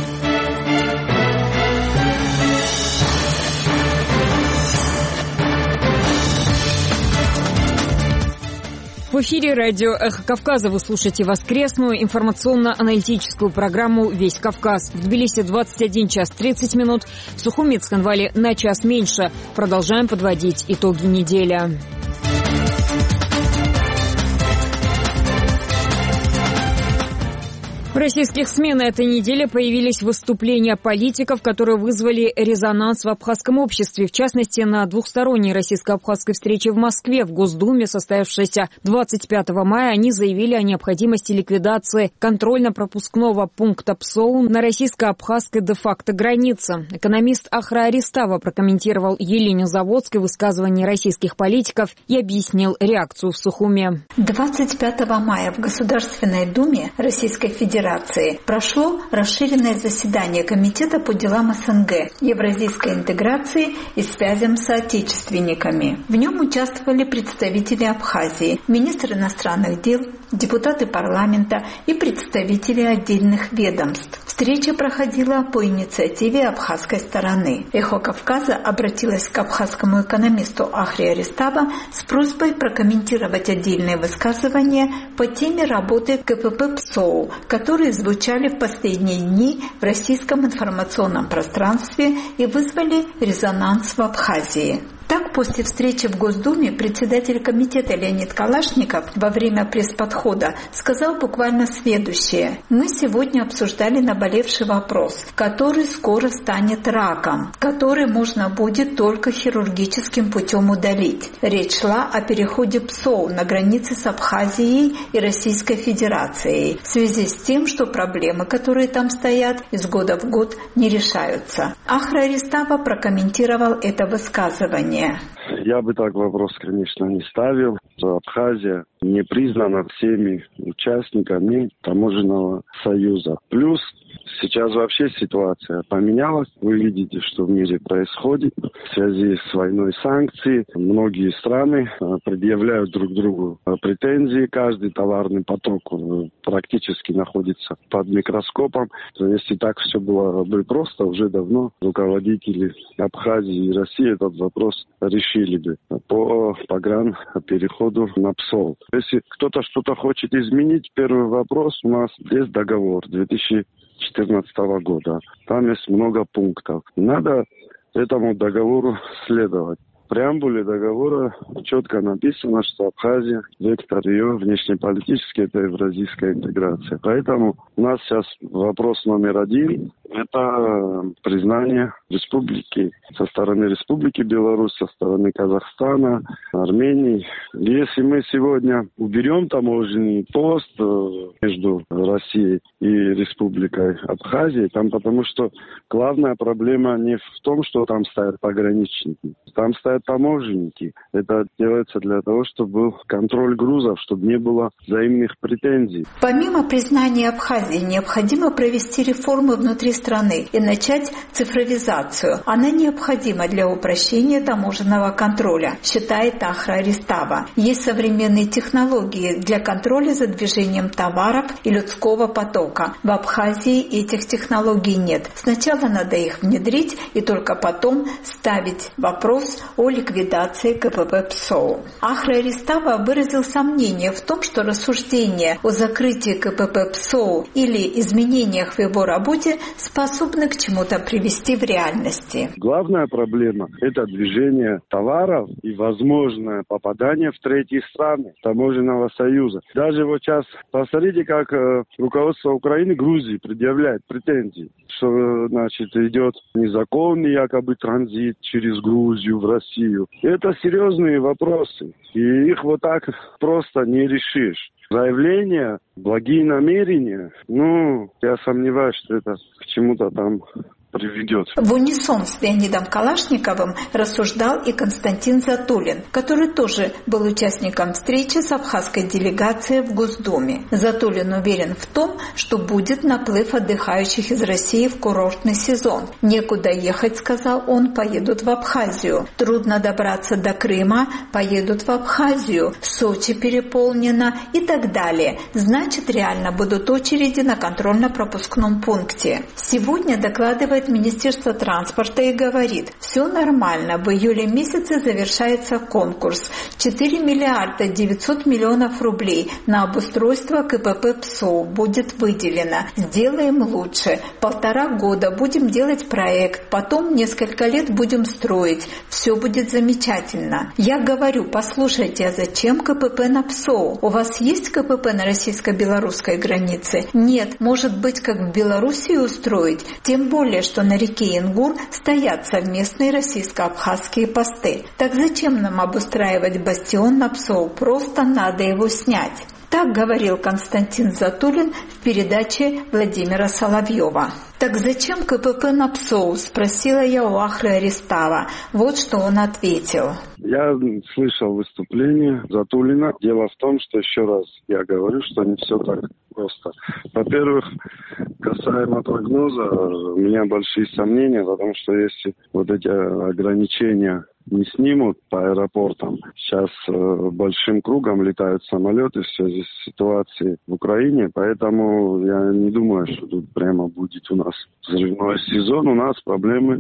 В эфире радио «Эхо Кавказа» вы слушаете воскресную информационно-аналитическую программу «Весь Кавказ». В Тбилиси 21 час 30 минут, в Сухуми и Цхинвале на час меньше. Продолжаем подводить итоги недели. В российских СМИ на этой неделе появились выступления политиков, которые вызвали резонанс в абхазском обществе. В частности, на двухсторонней российско-абхазской встрече в Москве в Госдуме, состоявшейся 25 мая, они заявили о необходимости ликвидации контрольно-пропускного пункта ПСОУ на российско-абхазской де-факто границе. Экономист Ахра Аристава прокомментировал Еленинзаводское высказывание российских политиков и объяснил реакцию в Сухуме. 25 мая в Государственной Думе Российской Федерации прошло расширенное заседание Комитета по делам СНГ, евразийской интеграции и связям с соотечественниками. В нем участвовали представители Абхазии, министр иностранных дел, депутаты парламента и представители отдельных ведомств. Встреча проходила по инициативе абхазской стороны. «Эхо Кавказа» обратилась к абхазскому экономисту Ахре Аристава с просьбой прокомментировать отдельные высказывания по теме работы КПП ПСОУ, которые звучали в последние дни в российском информационном пространстве и вызвали резонанс в Абхазии. Так, после встречи в Госдуме председатель комитета Леонид Калашников во время пресс-подхода сказал буквально следующее. «Мы сегодня обсуждали наболевший вопрос, который скоро станет раком, который можно будет только хирургическим путем удалить. Речь шла о переходе ПСОУ на границе с Абхазией и Российской Федерацией в связи с тем, что проблемы, которые там стоят, из года в год не решаются». Ахра Аристава прокомментировал это высказывание. Я бы так вопрос, конечно, не ставил. Абхазия не признана всеми участниками таможенного союза. Плюс сейчас вообще ситуация поменялась. Вы видите, что в мире происходит. В связи с войной санкций многие страны предъявляют друг другу претензии. Каждый товарный поток практически находится под микроскопом. Если так все было бы просто, уже давно руководители Абхазии и России этот вопрос решили бы по погранпереходу на ПСОУ. Если кто-то что-то хочет изменить, первый вопрос у нас есть договор 2014 года. Там есть много пунктов. Надо этому договору следовать. В преамбуле договора четко написано, что Абхазия, вектор ее внешнеполитический, это евразийская интеграция. Поэтому у нас сейчас вопрос номер 1 – это признание республики со стороны Республики Беларусь, со стороны Казахстана, Армении. Если мы сегодня уберем таможенный пост между Россией и Республикой Абхазия, там потому что главная проблема не в том, что там стоят пограничники, там стоят таможенники. Это делается для того, чтобы был контроль грузов, чтобы не было взаимных претензий. Помимо признания Абхазии, необходимо провести реформы внутри страны и начать цифровизацию ликвидацию. Она необходима для упрощения таможенного контроля, считает Ахра Аристава. Есть современные технологии для контроля за движением товаров и людского потока. В Абхазии этих технологий нет. Сначала надо их внедрить и только потом ставить вопрос о ликвидации КПП ПСОУ. Ахра Аристава выразил сомнение в том, что рассуждения о закрытии КПП ПСОУ или изменениях в его работе способны к чему-то привести в реальности. Главная проблема – это движение товаров и возможное попадание в третьи страны таможенного союза. Даже вот сейчас посмотрите, как руководство Украины, Грузии предъявляет претензии, что, значит, идет незаконный якобы транзит через Грузию в Россию. Это серьезные вопросы, и их вот так просто не решишь. Заявления, благие намерения, я сомневаюсь, что это к чему-то там приведет. В унисон с Леонидом Калашниковым рассуждал и Константин Затулин, который тоже был участником встречи с абхазской делегацией в Госдуме. Затулин уверен в том, что будет наплыв отдыхающих из России в курортный сезон. Некуда ехать, сказал он, поедут в Абхазию. Трудно добраться до Крыма, поедут в Абхазию. Сочи переполнено и так далее. Значит, реально будут очереди на контрольно-пропускном пункте. Сегодня докладывает Министерство транспорта и говорит: все нормально, в июле месяце завершается конкурс. 4 миллиарда 900 миллионов рублей на обустройство КПП ПСОУ будет выделено. Сделаем лучше. 1,5 года будем делать проект, потом несколько лет будем строить. Все будет замечательно. Я говорю: послушайте, а зачем КПП на ПСОУ? У вас есть КПП на российско-белорусской границе? Нет, может быть, как в Белоруссии устроить? Тем более, что на реке Ингур стоят совместные российско-абхазские посты. Так зачем нам обустраивать бастион на ПСОУ? Просто надо его снять. Так говорил Константин Затулин в передаче Владимира Соловьева. «Так зачем КПП на ПСОУ?» – спросила я у Ахры Аристава. Вот что он ответил. Я слышал выступление Затулина. Дело в том, что, еще раз я говорю, что не все так просто. Во-первых, касаемо прогноза, у меня большие сомнения, потому что если вот эти ограничения не снимут по аэропортам, сейчас большим кругом летают самолеты в связи с ситуацией в Украине, поэтому я не думаю, что тут прямо будет у нас взрывной сезон. У нас проблемы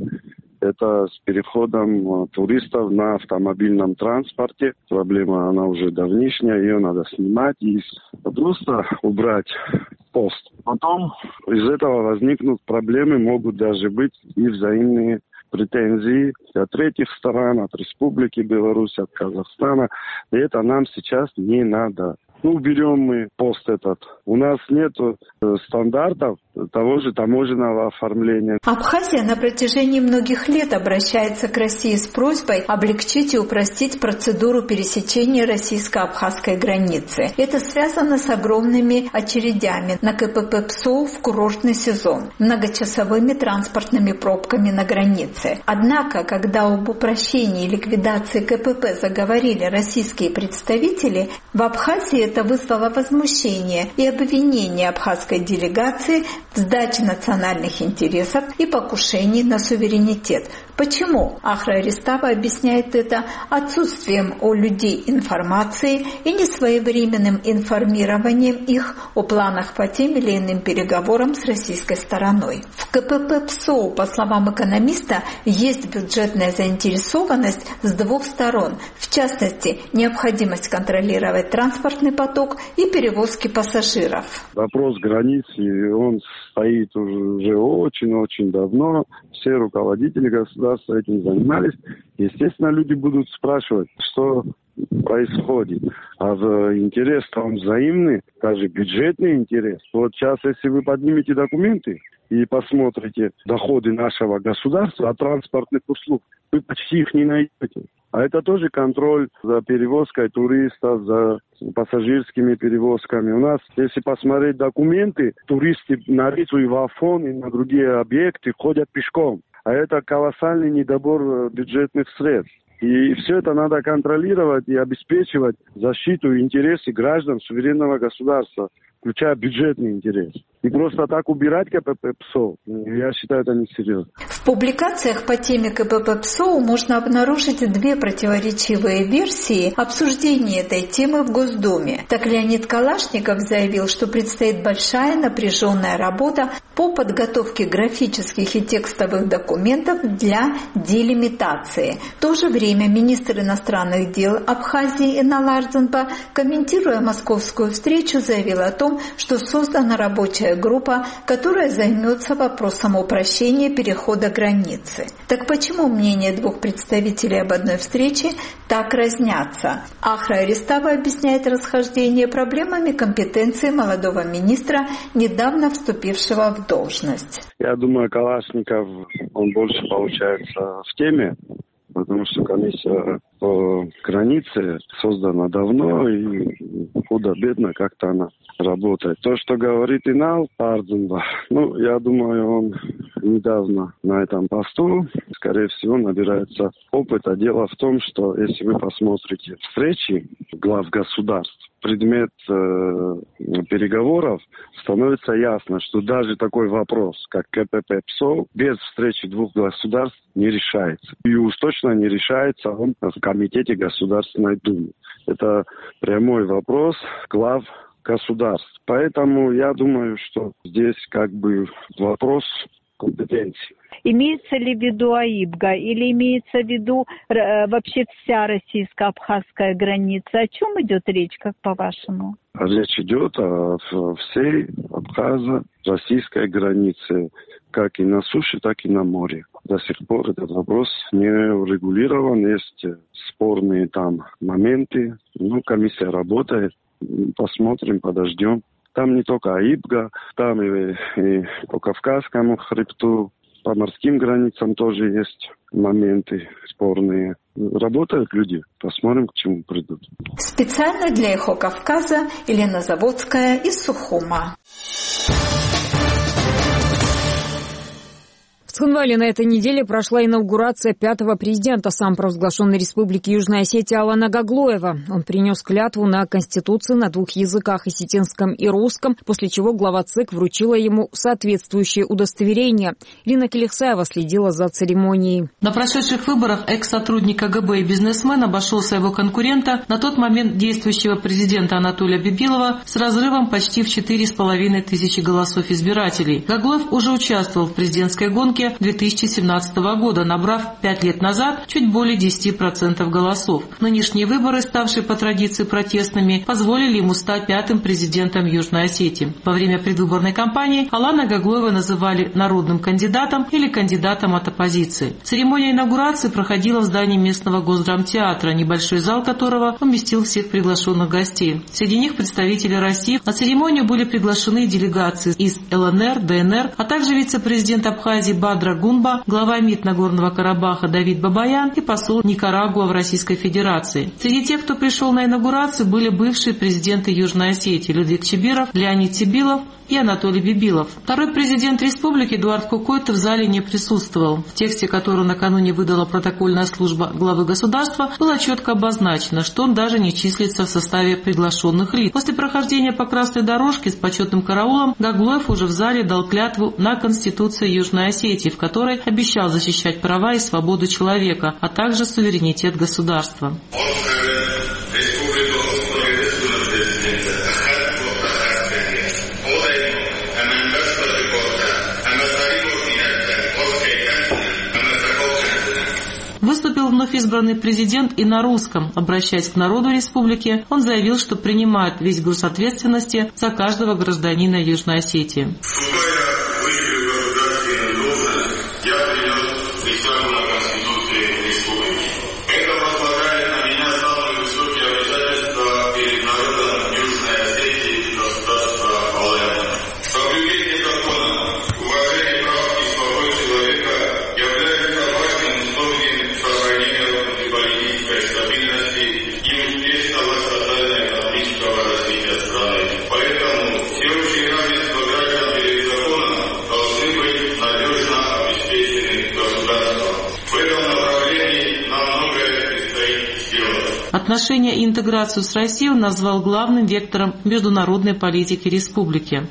это с переходом туристов на автомобильном транспорте. Проблема, она уже давнишняя, ее надо снимать и просто убрать пост. Потом из этого возникнут проблемы, могут даже быть и взаимные претензии от третьих сторон, от Республики Беларусь, от Казахстана. И это нам сейчас не надо. Берем мы пост этот. У нас нет стандартов того же таможенного оформления. Абхазия на протяжении многих лет обращается к России с просьбой облегчить и упростить процедуру пересечения российско-абхазской границы. Это связано с огромными очередями на КПП ПСОУ в курортный сезон, многочасовыми транспортными пробками на границе. Однако, когда об упрощении и ликвидации КПП заговорили российские представители, в Абхазии это вызвало возмущение и обвинение абхазской делегации в сдаче национальных интересов и покушении на суверенитет. Почему? Ахра Аристава объясняет это отсутствием у людей информации и несвоевременным информированием их о планах по тем или иным переговорам с российской стороной. В КПП ПСОУ, по словам экономиста, есть бюджетная заинтересованность с двух сторон. В частности, необходимость контролировать транспортный поток и перевозки пассажиров. Вопрос границы, он стоит уже очень-очень давно. Все руководители государства этим занимались. Естественно, люди будут спрашивать, что происходит. А интерес-то он взаимный, даже бюджетный интерес. Вот сейчас, если вы поднимете документы и посмотрите доходы нашего государства от транспортных услуг, вы почти их не найдете. А это тоже контроль за перевозкой туристов, за пассажирскими перевозками. У нас, если посмотреть документы, туристы на Рицу и в Афон и на другие объекты ходят пешком. А это колоссальный недобор бюджетных средств. И все это надо контролировать и обеспечивать защиту и интересы граждан суверенного государства. включая бюджетный интерес. И просто так убирать КПП ПСО, я считаю, это несерьезно. В публикациях по теме КПП ПСО можно обнаружить две противоречивые версии обсуждения этой темы в Госдуме. Так Леонид Калашников заявил, что предстоит большая напряженная работа по подготовке графических и текстовых документов для делимитации. В то же время министр иностранных дел Абхазии Инал Арзанб, комментируя московскую встречу, заявил о том, что создана рабочая группа, которая займется вопросом упрощения перехода границы. Так почему мнения двух представителей об одной встрече так разнятся? Ахра Аристава объясняет расхождение проблемами компетенции молодого министра, недавно вступившего в должность. Я думаю, Калашников, он больше получается в теме, потому что комиссия по границе создана давно и худо-бедно как-то она работает. То, что говорит Инал Арзанб, я думаю, он недавно на этом посту, скорее всего, набирается опыта. Дело в том, что если вы посмотрите встречи глав государств, предмет переговоров, становится ясно, что даже такой вопрос, как КПП ПСО, без встречи двух государств не решается. И уж точно не решается он в Комитете Государственной Думы. Это прямой вопрос глав государств. Поэтому я думаю, что здесь вопрос компетенции. Имеется ли в виду АИБГа или имеется в виду вообще вся российско-абхазская граница? О чем идет речь, как по-вашему? Речь идет о всей абхазо-российской границе, как и на суше, так и на море. До сих пор этот вопрос не урегулирован, есть спорные там моменты. Комиссия работает, посмотрим, подождем. Там не только АИБГа, там и по Кавказскому хребту, по морским границам тоже есть моменты спорные. Работают люди, посмотрим, к чему придут. Специально для «Эхо Кавказа» Елена Заводская из Сухума. В Цхинвале на этой неделе прошла инаугурация пятого президента самопровозглашенной Республики Южная Осетия Алана Гаглоева. Он принес клятву на Конституции на двух языках – осетинском и русском, после чего глава ЦИК вручила ему соответствующее удостоверение. Ирина Келихсаева следила за церемонией. На прошедших выборах экс-сотрудник КГБ и бизнесмен обошел своего конкурента, на тот момент действующего президента Анатолия Бибилова, с разрывом почти в 4,5 тысячи голосов избирателей. Гаглоев уже участвовал в президентской гонке 2017 года, набрав 5 лет назад чуть более 10% голосов. Нынешние выборы, ставшие по традиции протестными, позволили ему стать пятым президентом Южной Осетии. Во время предвыборной кампании Алана Гаглоева называли народным кандидатом или кандидатом от оппозиции. Церемония инаугурации проходила в здании местного Госдрамтеатра, небольшой зал которого уместил всех приглашенных гостей. Среди них представители России. На церемонию были приглашены делегации из ЛНР, ДНР, а также вице-президент Абхазии Бадра Гунба, глава МИД Нагорного Карабаха Давид Бабаян и посол Никарагуа в Российской Федерации. Среди тех, кто пришел на инаугурацию, были бывшие президенты Южной Осетии Людвиг Чебиров, Леонид Себилов и Анатолий Бибилов. Второй президент республики Эдуард Кукойто в зале не присутствовал. В тексте, который накануне выдала протокольная служба главы государства, было четко обозначено, что он даже не числится в составе приглашенных лиц. После прохождения по красной дорожке с почетным караулом Гаглоев уже в зале дал клятву на Конституции Южной Осетии, в которой обещал защищать права и свободу человека, а также суверенитет государства. Выступил вновь избранный президент и на русском. Обращаясь к народу республики, он заявил, что принимает весь груз ответственности за каждого гражданина Южной Осетии. Поэтому всеобщее равенство граждан перед Отношения и интеграцию с Россией он назвал главным вектором международной политики республики.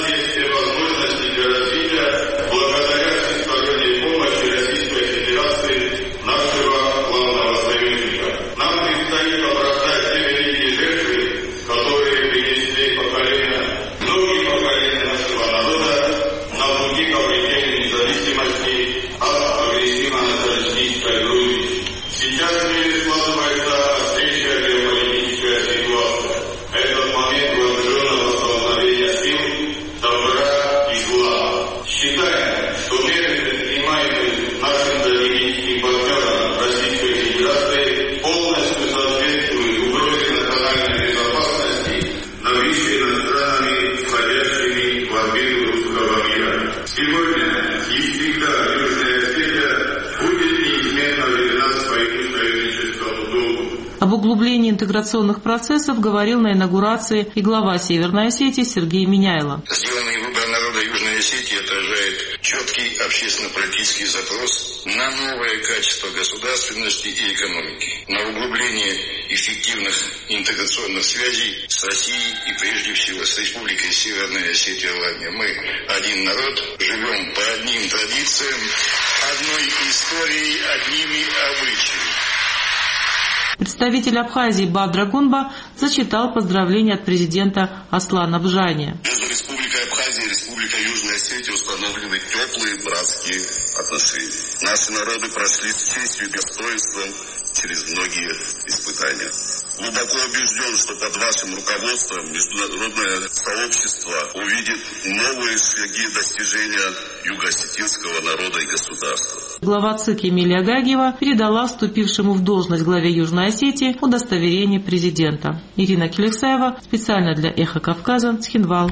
Об углублении интеграционных процессов говорил на инаугурации и глава Северной Осетии Сергей Миняйло. Сделанный выбор народа Южной Осетии отражает четкий общественно-политический запрос на новое качество государственности и экономики, на углубление эффективных интеграционных связей с Россией и прежде всего с Республикой Северная Осетия и Алания. Мы один народ, живем по одним традициям, одной историей, одними обычаями. Представитель Абхазии Бадра Гунба зачитал поздравления от президента Аслана Бжания. Между Республикой Абхазия и Республикой Южная Осетия установлены теплые братские отношения. Наши народы прошли с честью и достоинством через многие испытания. Глубоко убежден, что под вашим руководством международное сообщество увидит новые шаги достижения юго-осетинского народа и государства. Глава ЦИК Эмилия Гагиева передала вступившему в должность главе Южной Осетии удостоверение президента. Ирина Келексаева, специально для «Эхо Кавказа», Цхинвал.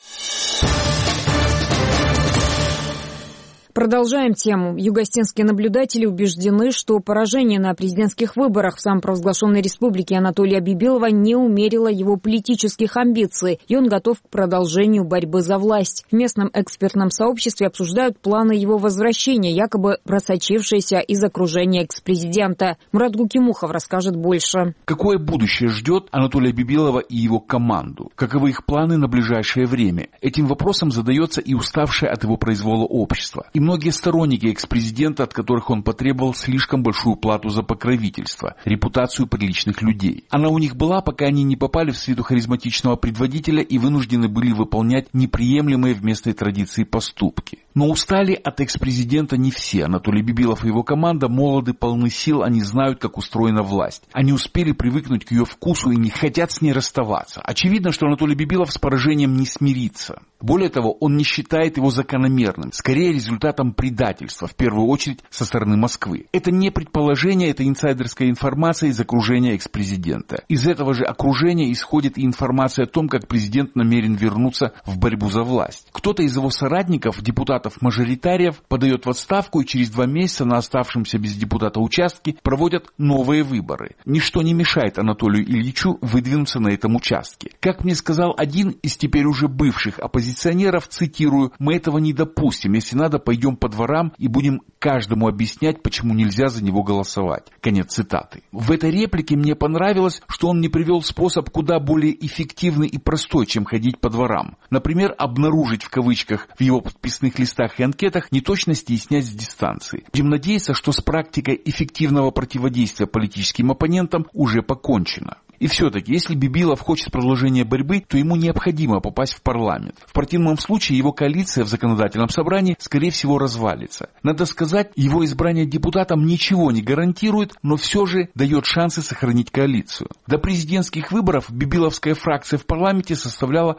Продолжаем тему. Юго-осетинские наблюдатели убеждены, что поражение на президентских выборах в самопровозглашенной республике Анатолия Бибилова не умерило его политических амбиций, и он готов к продолжению борьбы за власть. В местном экспертном сообществе обсуждают планы его возвращения, якобы просочившиеся из окружения экс-президента. Мурат Гукимухов расскажет больше. Какое будущее ждет Анатолия Бибилова и его команду? Каковы их планы на ближайшее время? Этим вопросом задается и уставшее от его произвола общество. И многие сторонники экс-президента, от которых он потребовал слишком большую плату за покровительство, репутацию приличных людей. Она у них была, пока они не попали в свиту харизматичного предводителя и вынуждены были выполнять неприемлемые в местной традиции поступки. Но устали от экс-президента не все. Анатолий Бибилов и его команда молоды, полны сил, они знают, как устроена власть. Они успели привыкнуть к ее вкусу и не хотят с ней расставаться. Очевидно, что Анатолий Бибилов с поражением не смирится. Более того, он не считает его закономерным, скорее результатом предательства, в первую очередь со стороны Москвы. Это не предположение, это инсайдерская информация из окружения экс-президента. Из этого же окружения исходит и информация о том, как президент намерен вернуться в борьбу за власть. Кто-то из его соратников, депутатов-мажоритариев, подает в отставку и через 2 месяца на оставшемся без депутата участке проводят новые выборы. Ничто не мешает Анатолию Ильичу выдвинуться на этом участке. Как мне сказал один из теперь уже бывших оппозиционеров, цитирую, «Мы этого не допустим, если надо, пойдем по дворам и будем каждому объяснять, почему нельзя за него голосовать». Конец цитаты. В этой реплике мне понравилось, что он не привел способ куда более эффективный и простой, чем ходить по дворам. Например, обнаружить в кавычках в его подписных листах и анкетах неточности и снять с дистанции. Будем надеяться, что с практикой эффективного противодействия политическим оппонентам уже покончено. И все-таки, если Бибилов хочет продолжения борьбы, то ему необходимо попасть в парламент. В противном случае его коалиция в законодательном собрании, скорее всего, развалится. Надо сказать, его избрание депутатом ничего не гарантирует, но все же дает шансы сохранить коалицию. До президентских выборов бибиловская фракция в парламенте составляла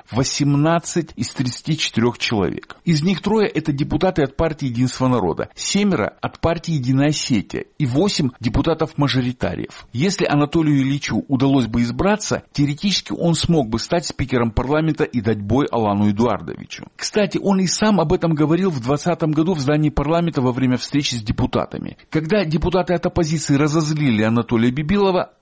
18 из 34 человек. Из них 3 это депутаты от партии «Единство народа», 7 от партии «Единая Осетия» и 8 депутатов-мажоритариев. Если Анатолию Ильичу удалось бы избраться, теоретически он смог бы стать спикером парламента и дать бой Алану Эдуардовичу. Кстати, он и сам об этом говорил в 2020 году в здании парламента во время встречи с депутатами. Когда депутаты от оппозиции разозлили Анатолия Бибилова,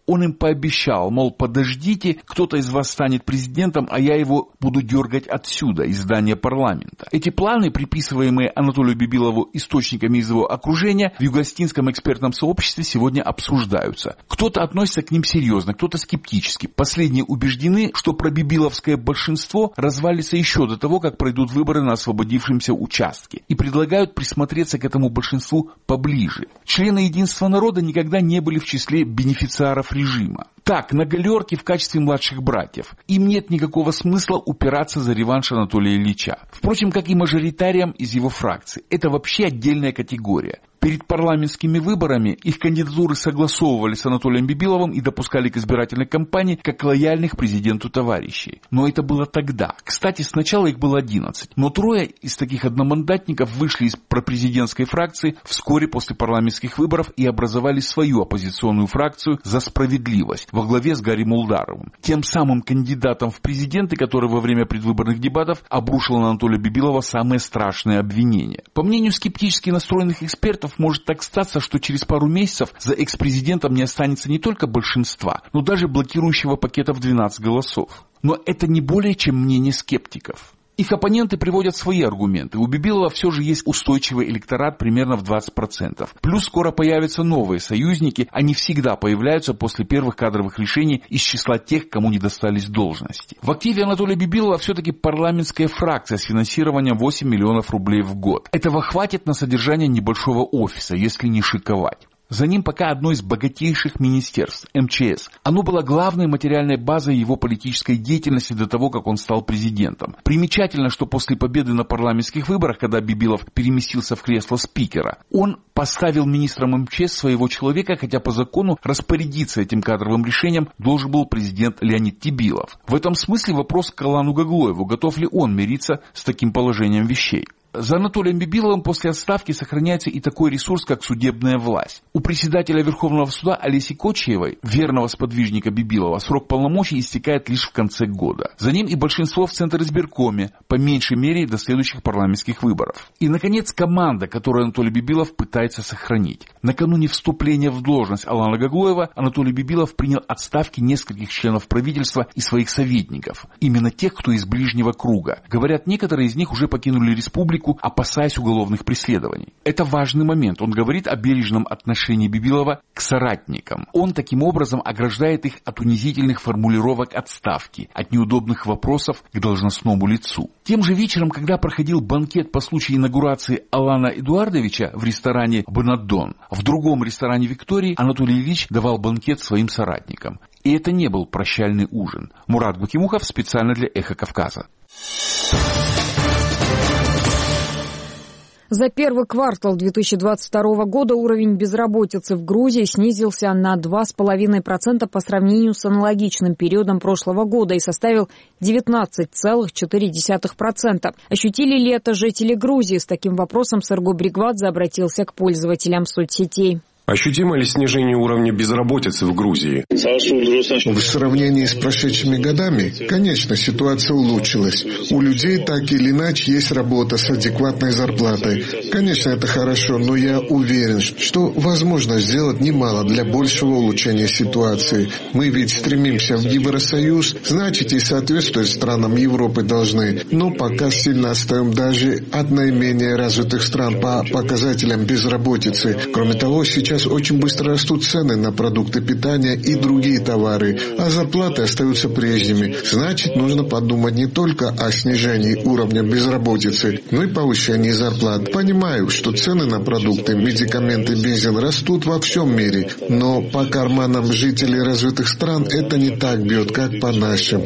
Он им пообещал, мол, подождите, кто-то из вас станет президентом, а я его буду дергать отсюда, из здания парламента. Эти планы, приписываемые Анатолию Бибилову источниками из его окружения, в югославянском экспертном сообществе сегодня обсуждаются. Кто-то относится к ним серьезно, кто-то скептически. Последние убеждены, что пробибиловское большинство развалится еще до того, как пройдут выборы на освободившемся участке, и предлагают присмотреться к этому большинству поближе. Члены Единства народа никогда не были в числе бенефициаров режима. Так, на галерке в качестве младших братьев. Им нет никакого смысла упираться за реванш Анатолия Ильича. Впрочем, как и мажоритариям из его фракции. Это вообще отдельная категория. Перед парламентскими выборами их кандидатуры согласовывали с Анатолием Бибиловым и допускали к избирательной кампании как лояльных президенту товарищей. Но это было тогда. Кстати, сначала их было 11. Но 3 из таких одномандатников вышли из пропрезидентской фракции вскоре после парламентских выборов и образовали свою оппозиционную фракцию «За справедливость» во главе с Гарри Мулдаровым. Тем самым кандидатом в президенты, который во время предвыборных дебатов обрушил на Анатолия Бибилова самые страшные обвинения. По мнению скептически настроенных экспертов, может так статься, что через пару месяцев за экс-президентом не останется не только большинства, но даже блокирующего пакета в 12 голосов. Но это не более чем мнение скептиков. Их оппоненты приводят свои аргументы. У Бибилова все же есть устойчивый электорат примерно в 20%. Плюс скоро появятся новые союзники. Они всегда появляются после первых кадровых решений из числа тех, кому не достались должности. В активе Анатолия Бибилова все-таки парламентская фракция с финансированием 8 миллионов рублей в год. Этого хватит на содержание небольшого офиса, если не шиковать. За ним пока одно из богатейших министерств – МЧС. Оно было главной материальной базой его политической деятельности до того, как он стал президентом. Примечательно, что после победы на парламентских выборах, когда Бибилов переместился в кресло спикера, он поставил министром МЧС своего человека, хотя по закону распорядиться этим кадровым решением должен был президент Леонид Тибилов. В этом смысле вопрос к Алану Гаглоеву, готов ли он мириться с таким положением вещей. За Анатолием Бибиловым после отставки сохраняется и такой ресурс, как судебная власть. У председателя Верховного суда Олеси Кочиевой, верного сподвижника Бибилова, срок полномочий истекает лишь в конце года. За ним и большинство в Центризбиркоме, по меньшей мере до следующих парламентских выборов. И, наконец, команда, которую Анатолий Бибилов пытается сохранить. Накануне вступления в должность Алана Гаглоева Анатолий Бибилов принял отставки нескольких членов правительства и своих советников. Именно тех, кто из ближнего круга. Говорят, некоторые из них уже покинули республику, опасаясь уголовных преследований. Это важный момент. Он говорит о бережном отношении Бибилова к соратникам. Он таким образом ограждает их от унизительных формулировок отставки, от неудобных вопросов к должностному лицу. Тем же вечером, когда проходил банкет по случаю инаугурации Алана Эдуардовича в ресторане «Бонаддон», в другом ресторане «Виктории» Анатолий Ильич давал банкет своим соратникам. И это не был прощальный ужин. Мурат Гукимухов специально для «Эхо Кавказа». За первый квартал 2022 года уровень безработицы в Грузии снизился на 2,5% по сравнению с аналогичным периодом прошлого года и составил 19,4%. Ощутили ли это жители Грузии? С таким вопросом Сарго Бригвадзе обратился к пользователям соцсетей. Ощутимо ли снижение уровня безработицы в Грузии? В сравнении с прошедшими годами, конечно, ситуация улучшилась. У людей так или иначе есть работа с адекватной зарплатой. Конечно, это хорошо, но я уверен, что возможно сделать немало для большего улучшения ситуации. Мы ведь стремимся в Евросоюз, значит и соответствовать странам Европы должны. Но пока сильно отстаем даже от наименее развитых стран по показателям безработицы. Кроме того, сейчас очень быстро растут цены на продукты питания и другие товары, а зарплаты остаются прежними. Значит, нужно подумать не только о снижении уровня безработицы, но и повышении зарплат. Понимаю, что цены на продукты, медикаменты, бензин растут во всем мире, но по карманам жителей развитых стран это не так бьет, как по нашим.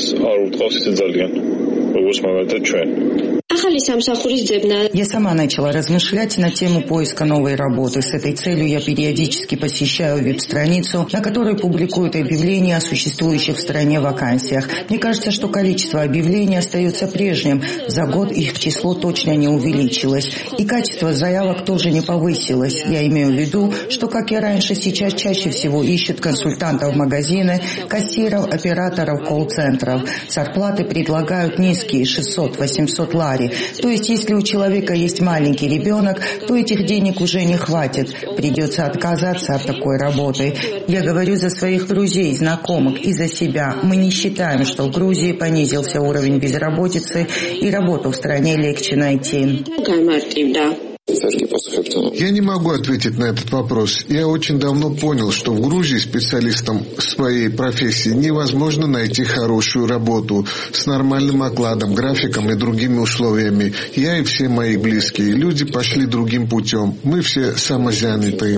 Я сама начала размышлять на тему поиска новой работы. С этой целью я периодически посещаю веб-страницу, на которой публикуют объявления о существующих в стране вакансиях. Мне кажется, что количество объявлений остается прежним. За год их число точно не увеличилось. И качество заявок тоже не повысилось. Я имею в виду, что, как и раньше, сейчас чаще всего ищут консультантов магазины, кассиров, операторов колл-центров. Зарплаты предлагают низкие, 600-800 лари. То есть, если у человека есть маленький ребенок, то этих денег уже не хватит. Придется отказаться от такой работы. Я говорю за своих друзей, знакомых и за себя. Мы не считаем, что в Грузии понизился уровень безработицы и работу в стране легче найти. Я не могу ответить на этот вопрос. Я очень давно понял, что в Грузии специалистам своей профессии невозможно найти хорошую работу с нормальным окладом, графиком и другими условиями. Я и все мои близкие люди пошли другим путем. Мы все самозанятые.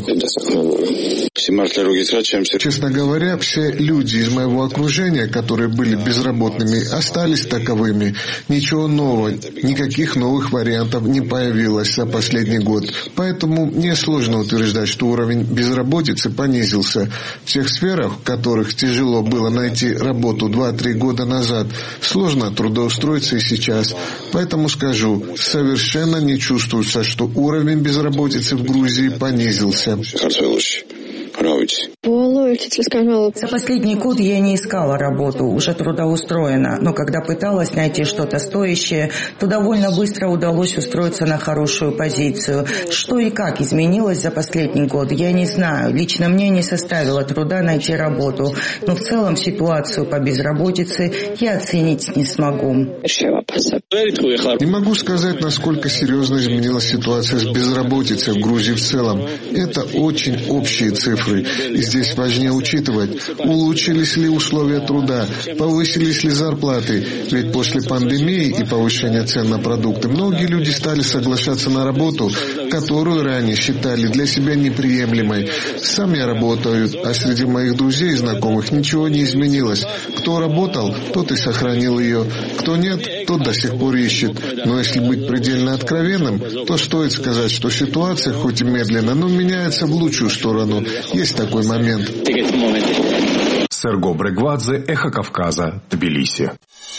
Честно говоря, все люди из моего окружения, которые были безработными, остались таковыми. Ничего нового, никаких новых вариантов не появилось за последний год. Поэтому мне сложно утверждать, что уровень безработицы понизился. В тех сферах, в которых тяжело было найти работу 2-3 года назад, сложно трудоустроиться и сейчас. Поэтому скажу, совершенно не чувствуется, что уровень безработицы в Грузии понизился. За последний год я не искала работу, уже трудоустроена, но когда пыталась найти что-то стоящее, то довольно быстро удалось устроиться на хорошую позицию. Что и как изменилось за последний год, я не знаю. Лично мне не составило труда найти работу, но в целом ситуацию по безработице я оценить не смогу. Не могу сказать, насколько серьезно изменилась ситуация с безработицей в Грузии в целом. Это очень общие цифры. И здесь важнее учитывать, улучшились ли условия труда, повысились ли зарплаты. Ведь после пандемии и повышения цен на продукты многие люди стали соглашаться на работу, которую ранее считали для себя неприемлемой. Сам я работаю, а среди моих друзей и знакомых ничего не изменилось. Кто работал, тот и сохранил ее. Кто нет, тот до сих пор ищет. Но если быть предельно откровенным, то стоит сказать, что ситуация, хоть и медленно, но меняется в лучшую сторону. Есть такой момент. Серго Брегвадзе, Эхо Кавказа, Тбилиси.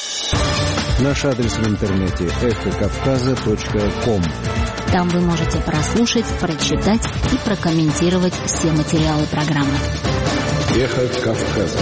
Наш адрес в интернете эхокавказа.ком. Там вы можете прослушать, прочитать и прокомментировать все материалы программы. Эхо Кавказа.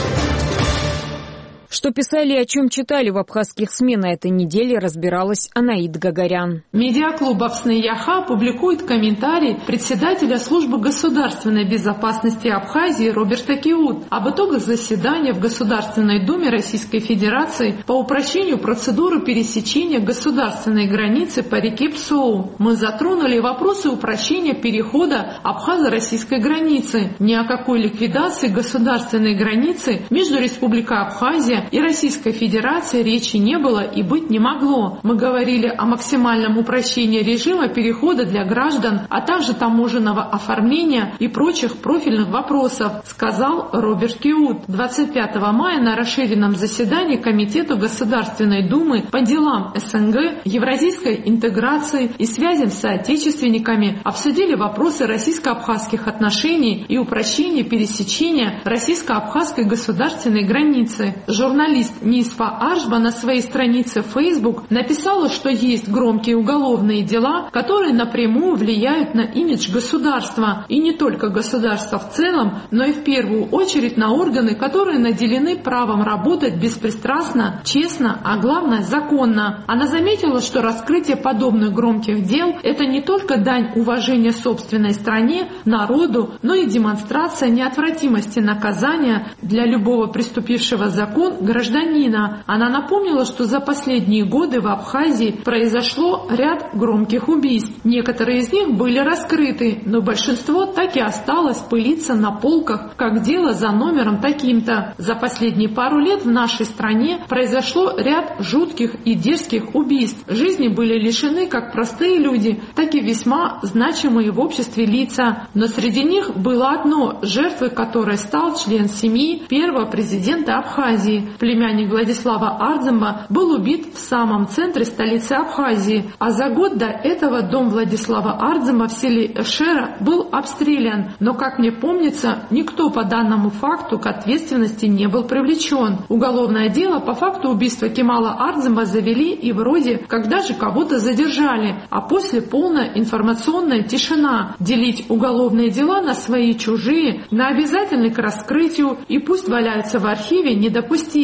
Что писали и о чем читали в абхазских СМИ на этой неделе, разбиралась Анаид Гагарян. Медиаклуб «Абсны-Яха» публикует комментарий председателя службы государственной безопасности Абхазии Роберта Киут об итогах заседания в Государственной Думе Российской Федерации по упрощению процедуры пересечения государственной границы по реке Псоу. Мы затронули вопросы упрощения перехода абхазо-российской границы. Ни о какой ликвидации государственной границы между Республикой Абхазия и Российской Федерации речи не было и быть не могло. Мы говорили о максимальном упрощении режима перехода для граждан, а также таможенного оформления и прочих профильных вопросов, сказал Роберт Киут. 25 мая на расширенном заседании Комитета Государственной Думы по делам СНГ, евразийской интеграции и связям с соотечественниками обсудили вопросы российско-абхазских отношений и упрощения пересечения российско-абхазской государственной границы. Журналист Нисфа Аржба на своей странице в Facebook написала, что есть громкие уголовные дела, которые напрямую влияют на имидж государства. И не только государства в целом, но и в первую очередь на органы, которые наделены правом работать беспристрастно, честно, а главное законно. Она заметила, что раскрытие подобных громких дел – это не только дань уважения собственной стране, народу, но и демонстрация неотвратимости наказания для любого приступившего закон гражданина. Она напомнила, что за последние годы в Абхазии произошло ряд громких убийств. Некоторые из них были раскрыты, но большинство так и осталось пылиться на полках, как дело за номером таким-то. За последние пару лет в нашей стране произошло ряд жутких и дерзких убийств. Жизни были лишены как простые люди, так и весьма значимые в обществе лица. Но среди них было одно, жертвой которой стал член семьи первого президента Абхазии. Племянник Владислава Ардземба был убит в самом центре столицы Абхазии, а за год до этого дом Владислава Ардземба в селе Эшера был обстрелян. Но, как мне помнится, никто по данному факту к ответственности не был привлечен. Уголовное дело по факту убийства Кемала Ардземба завели и вроде как даже кого-то задержали, а после полная информационная тишина. Делить уголовные дела на свои и чужие, на обязательный к раскрытию и пусть валяются в архиве недопустимо.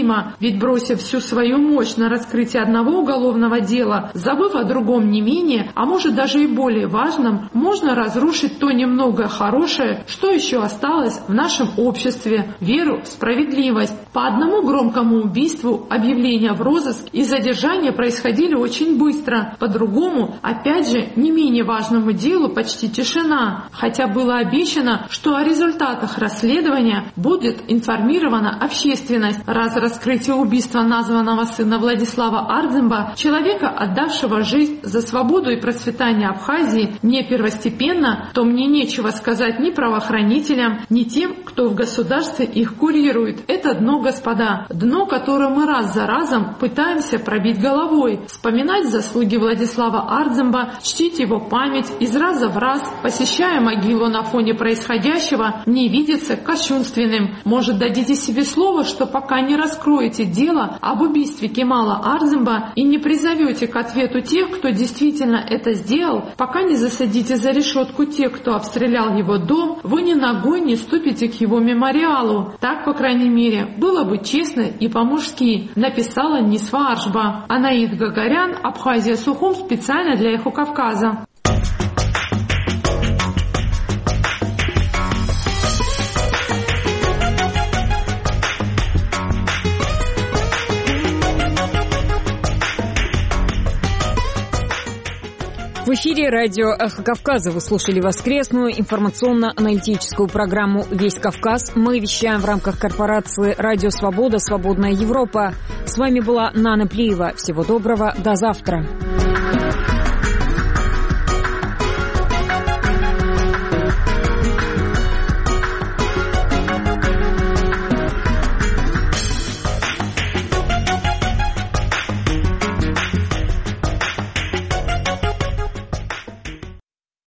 непоправимо, ведь бросив всю свою мощь на раскрытие одного уголовного дела, забыв о другом не менее, а может даже и более важном, можно разрушить то немногое хорошее, что еще осталось в нашем обществе, веру в справедливость. По одному громкому убийству объявления в розыск и задержания происходили очень быстро, по другому, опять же, не менее важному делу почти тишина, хотя было обещано, что о результатах расследования будет информирована общественность. Раз раскрытие убийства названного сына Владислава Ардземба, человека, отдавшего жизнь за свободу и процветание Абхазии, не первостепенно, то мне нечего сказать ни правоохранителям, ни тем, кто в государстве их курирует. Это дно, господа, дно, которое мы раз за разом пытаемся пробить головой, вспоминать заслуги Владислава Ардземба, чтить его память из раза в раз, посещая могилу на фоне происходящего, не видится кощунственным. Может, дадите себе слово, что пока не раскроете дело об убийстве Кемала Ардземба и не призовете к ответу тех, кто действительно это сделал, пока не засадите за решетку тех, кто обстрелял его дом, вы ни ногой не ступите к его мемориалу. Так, по крайней мере, было бы честно и по-мужски, написала Нисва Аршба. Анаид Гагарян, Абхазия, Сухум, специально для Эхо Кавказа. В эфире радио «Эхо Кавказа». Вы слушали воскресную информационно-аналитическую программу «Весь Кавказ». Мы вещаем в рамках корпорации «Радио Свобода. Свободная Европа». С вами была Нана Плиева. Всего доброго. До завтра.